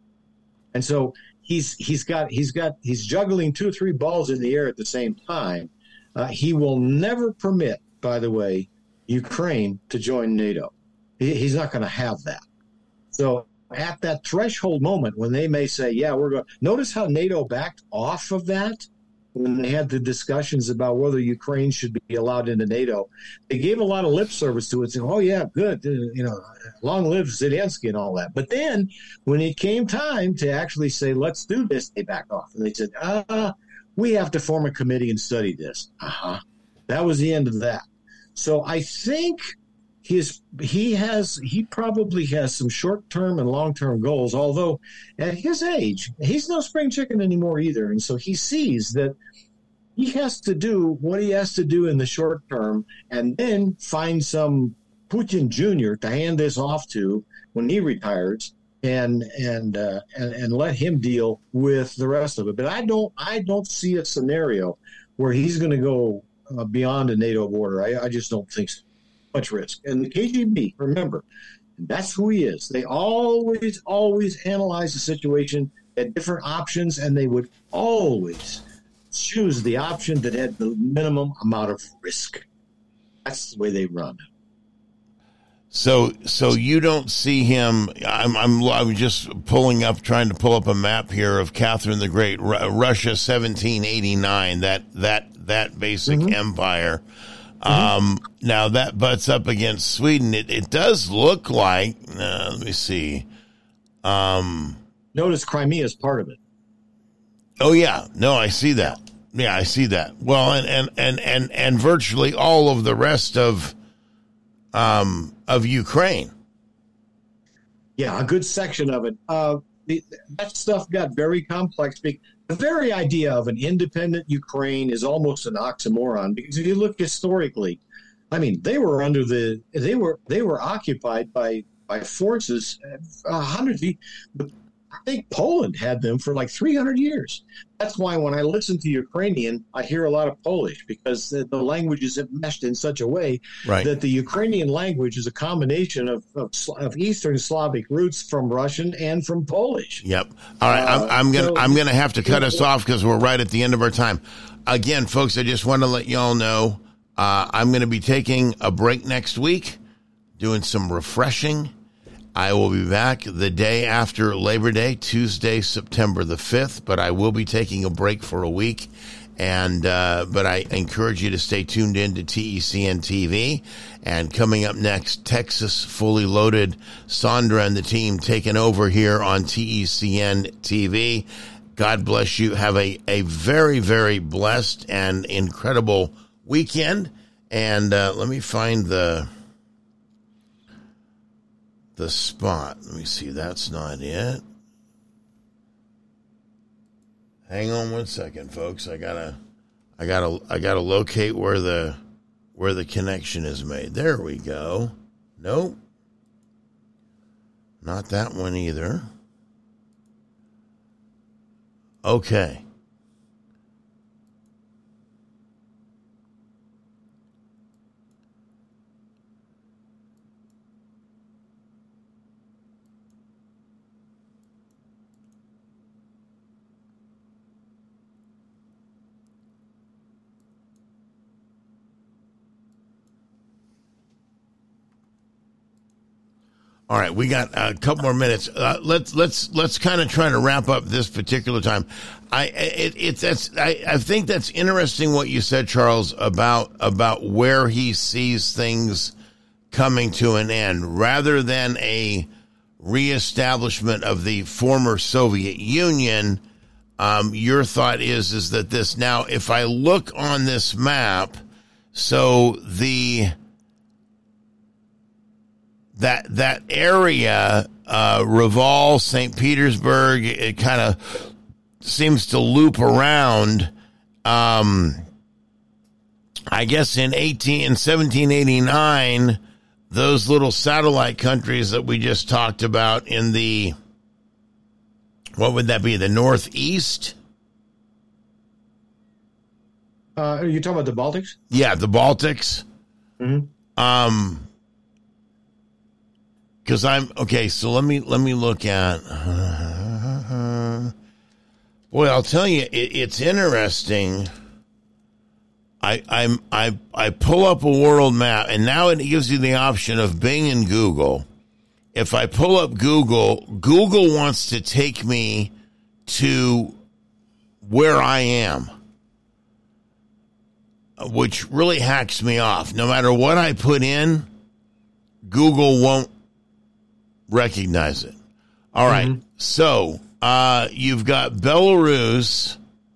and so he's he's got he's got he's juggling two or three balls in the air at the same time. Uh, he will never permit, by the way, Ukraine to join NATO. He, he's not going to have that. So at that threshold moment when they may say, yeah, we're going – notice how NATO backed off of that when they had the discussions about whether Ukraine should be allowed into NATO. They gave a lot of lip service to it, saying, oh, yeah, good, you know, long live Zelensky and all that. But then when it came time to actually say, let's do this, they backed off. And they said, uh, we have to form a committee and study this. Uh-huh. That was the end of that. So I think – His, he has he probably has some short-term and long-term goals, although at his age, he's no spring chicken anymore either. And so he sees that he has to do what he has to do in the short term and then find some Putin Junior to hand this off to when he retires and and uh, and, and let him deal with the rest of it. But I don't I don't see a scenario where he's going to go uh, beyond a NATO border. I, I just don't think so. Much risk. And the K G B, remember, that's who he is. They always, always analyze the situation at different options, and they would always choose the option that had the minimum amount of risk. That's the way they run. So, so you don't see him. I'm, I'm, I'm just pulling up, trying to pull up a map here of Catherine the Great, Russia, seventeen eighty-nine. That that that basic mm-hmm. empire. Mm-hmm. Um, now that butts up against Sweden. It, it does look like, uh, let me see. Um, Notice Crimea is part of it. Oh yeah. No, I see that. Yeah, I see that. Well, and, and, and, and, and virtually all of the rest of, um, of Ukraine. Yeah. A good section of it. Uh, the, that stuff got very complex. The very idea of an independent Ukraine is almost an oxymoron, because if you look historically, I mean, they were under the they were they were occupied by by forces a hundred. I think Poland had them for like three hundred years. That's why when I listen to Ukrainian, I hear a lot of Polish, because the, the languages have meshed in such a way right. that the Ukrainian language is a combination of, of, of Eastern Slavic roots from Russian and from Polish. Yep. All right. Uh, I'm, I'm gonna so, I'm gonna have to cut us off because we're right at the end of our time. Again, folks, I just want to let y'all know uh, I'm going to be taking a break next week, doing some refreshing. I will be back the day after Labor Day, Tuesday, September the fifth, but I will be taking a break for a week. And, uh, but I encourage you to stay tuned in to T E C N T V. And coming up next, Texas Fully Loaded, Sandra and the team taking over here on T E C N T V. God bless you. Have a, a very, very blessed and incredible weekend. And, uh, let me find the, the spot. Let me see. That's not it. Hang on one second, folks. I gotta, I gotta, I gotta locate where the, where the connection is made. There we go. Nope. Not that one either. Okay. All right, we got a couple more minutes. Uh, let's let's let's kind of try to wrap up this particular time. I it, it's that's I, I think that's interesting what you said, Charles, about about where he sees things coming to an end, rather than a reestablishment of the former Soviet Union. Um, your thought is is that this now, if I look on this map, so the that that area, uh, Reval, Saint Petersburg, it kind of seems to loop around. Um, I guess in eighteen in seventeen eighty-nine, those little satellite countries that we just talked about in the, what would that be, the Northeast? Uh, are you talking about the Baltics? Yeah, the Baltics. Mm-hmm. Um, because I'm okay. So let me let me look at. Uh, boy, I'll tell you, it, it's interesting. I I'm I I pull up a world map, and now it gives you the option of Bing and Google. If I pull up Google, Google wants to take me to where I am, which really hacks me off. No matter what I put in, Google won't recognize it. All right. Mm-hmm. So uh, you've got Belarus,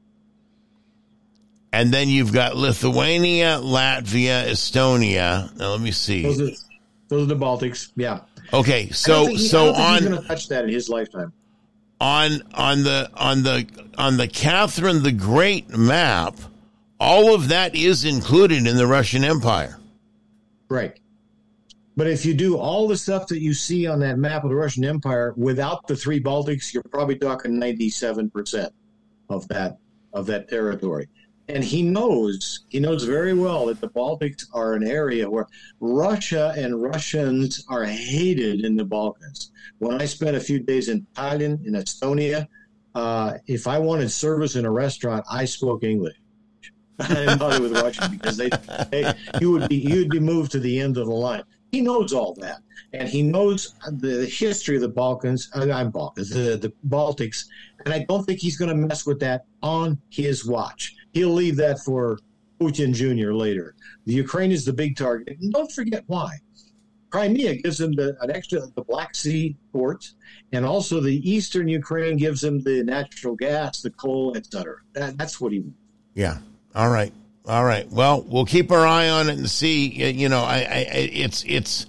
and then you've got Lithuania, Latvia, Estonia. Now let me see. Those are, those are the Baltics. Yeah. Okay. So he, so on. He's going to touch that in his lifetime. On on the on the on the Catherine the Great map, all of that is included in the Russian Empire. Right. But if you do all the stuff that you see on that map of the Russian Empire without the three Baltics, you're probably talking ninety-seven percent of that of that territory. And he knows, he knows very well that the Baltics are an area where Russia and Russians are hated in the Balkans. When I spent a few days in Tallinn, in Estonia, uh, if I wanted service in a restaurant, I spoke English. I didn't bother with Russian because they, they you would be you'd be moved to the end of the line. He knows all that, and he knows the history of the Balkans. I'm Balkans, the, the Baltics, and I don't think he's going to mess with that on his watch. He'll leave that for Putin Junior later. The Ukraine is the big target, and don't forget why. Crimea gives him the, an extra the Black Sea port, and also the eastern Ukraine gives him the natural gas, the coal, et cetera. That, that's what he wants. Yeah. All right. All right. Well, we'll keep our eye on it and see. You know, I, I it's it's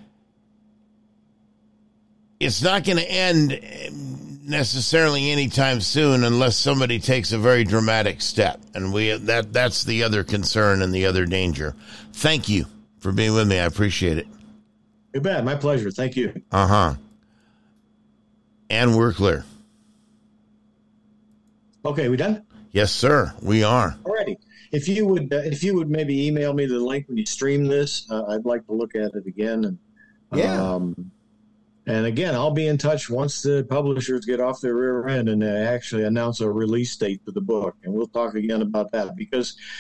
it's not going to end necessarily anytime soon unless somebody takes a very dramatic step, and we that that's the other concern and the other danger. Thank you for being with me. I appreciate it. You bet. My pleasure. Thank you. Uh huh. And we're clear. Okay, we done? Yes, sir. We are. Alrighty. If you would, uh, if you would maybe email me the link when you stream this, uh, I'd like to look at it again. And yeah. Um, and again, I'll be in touch once the publishers get off their rear end and uh, actually announce a release date for the book, and we'll talk again about that because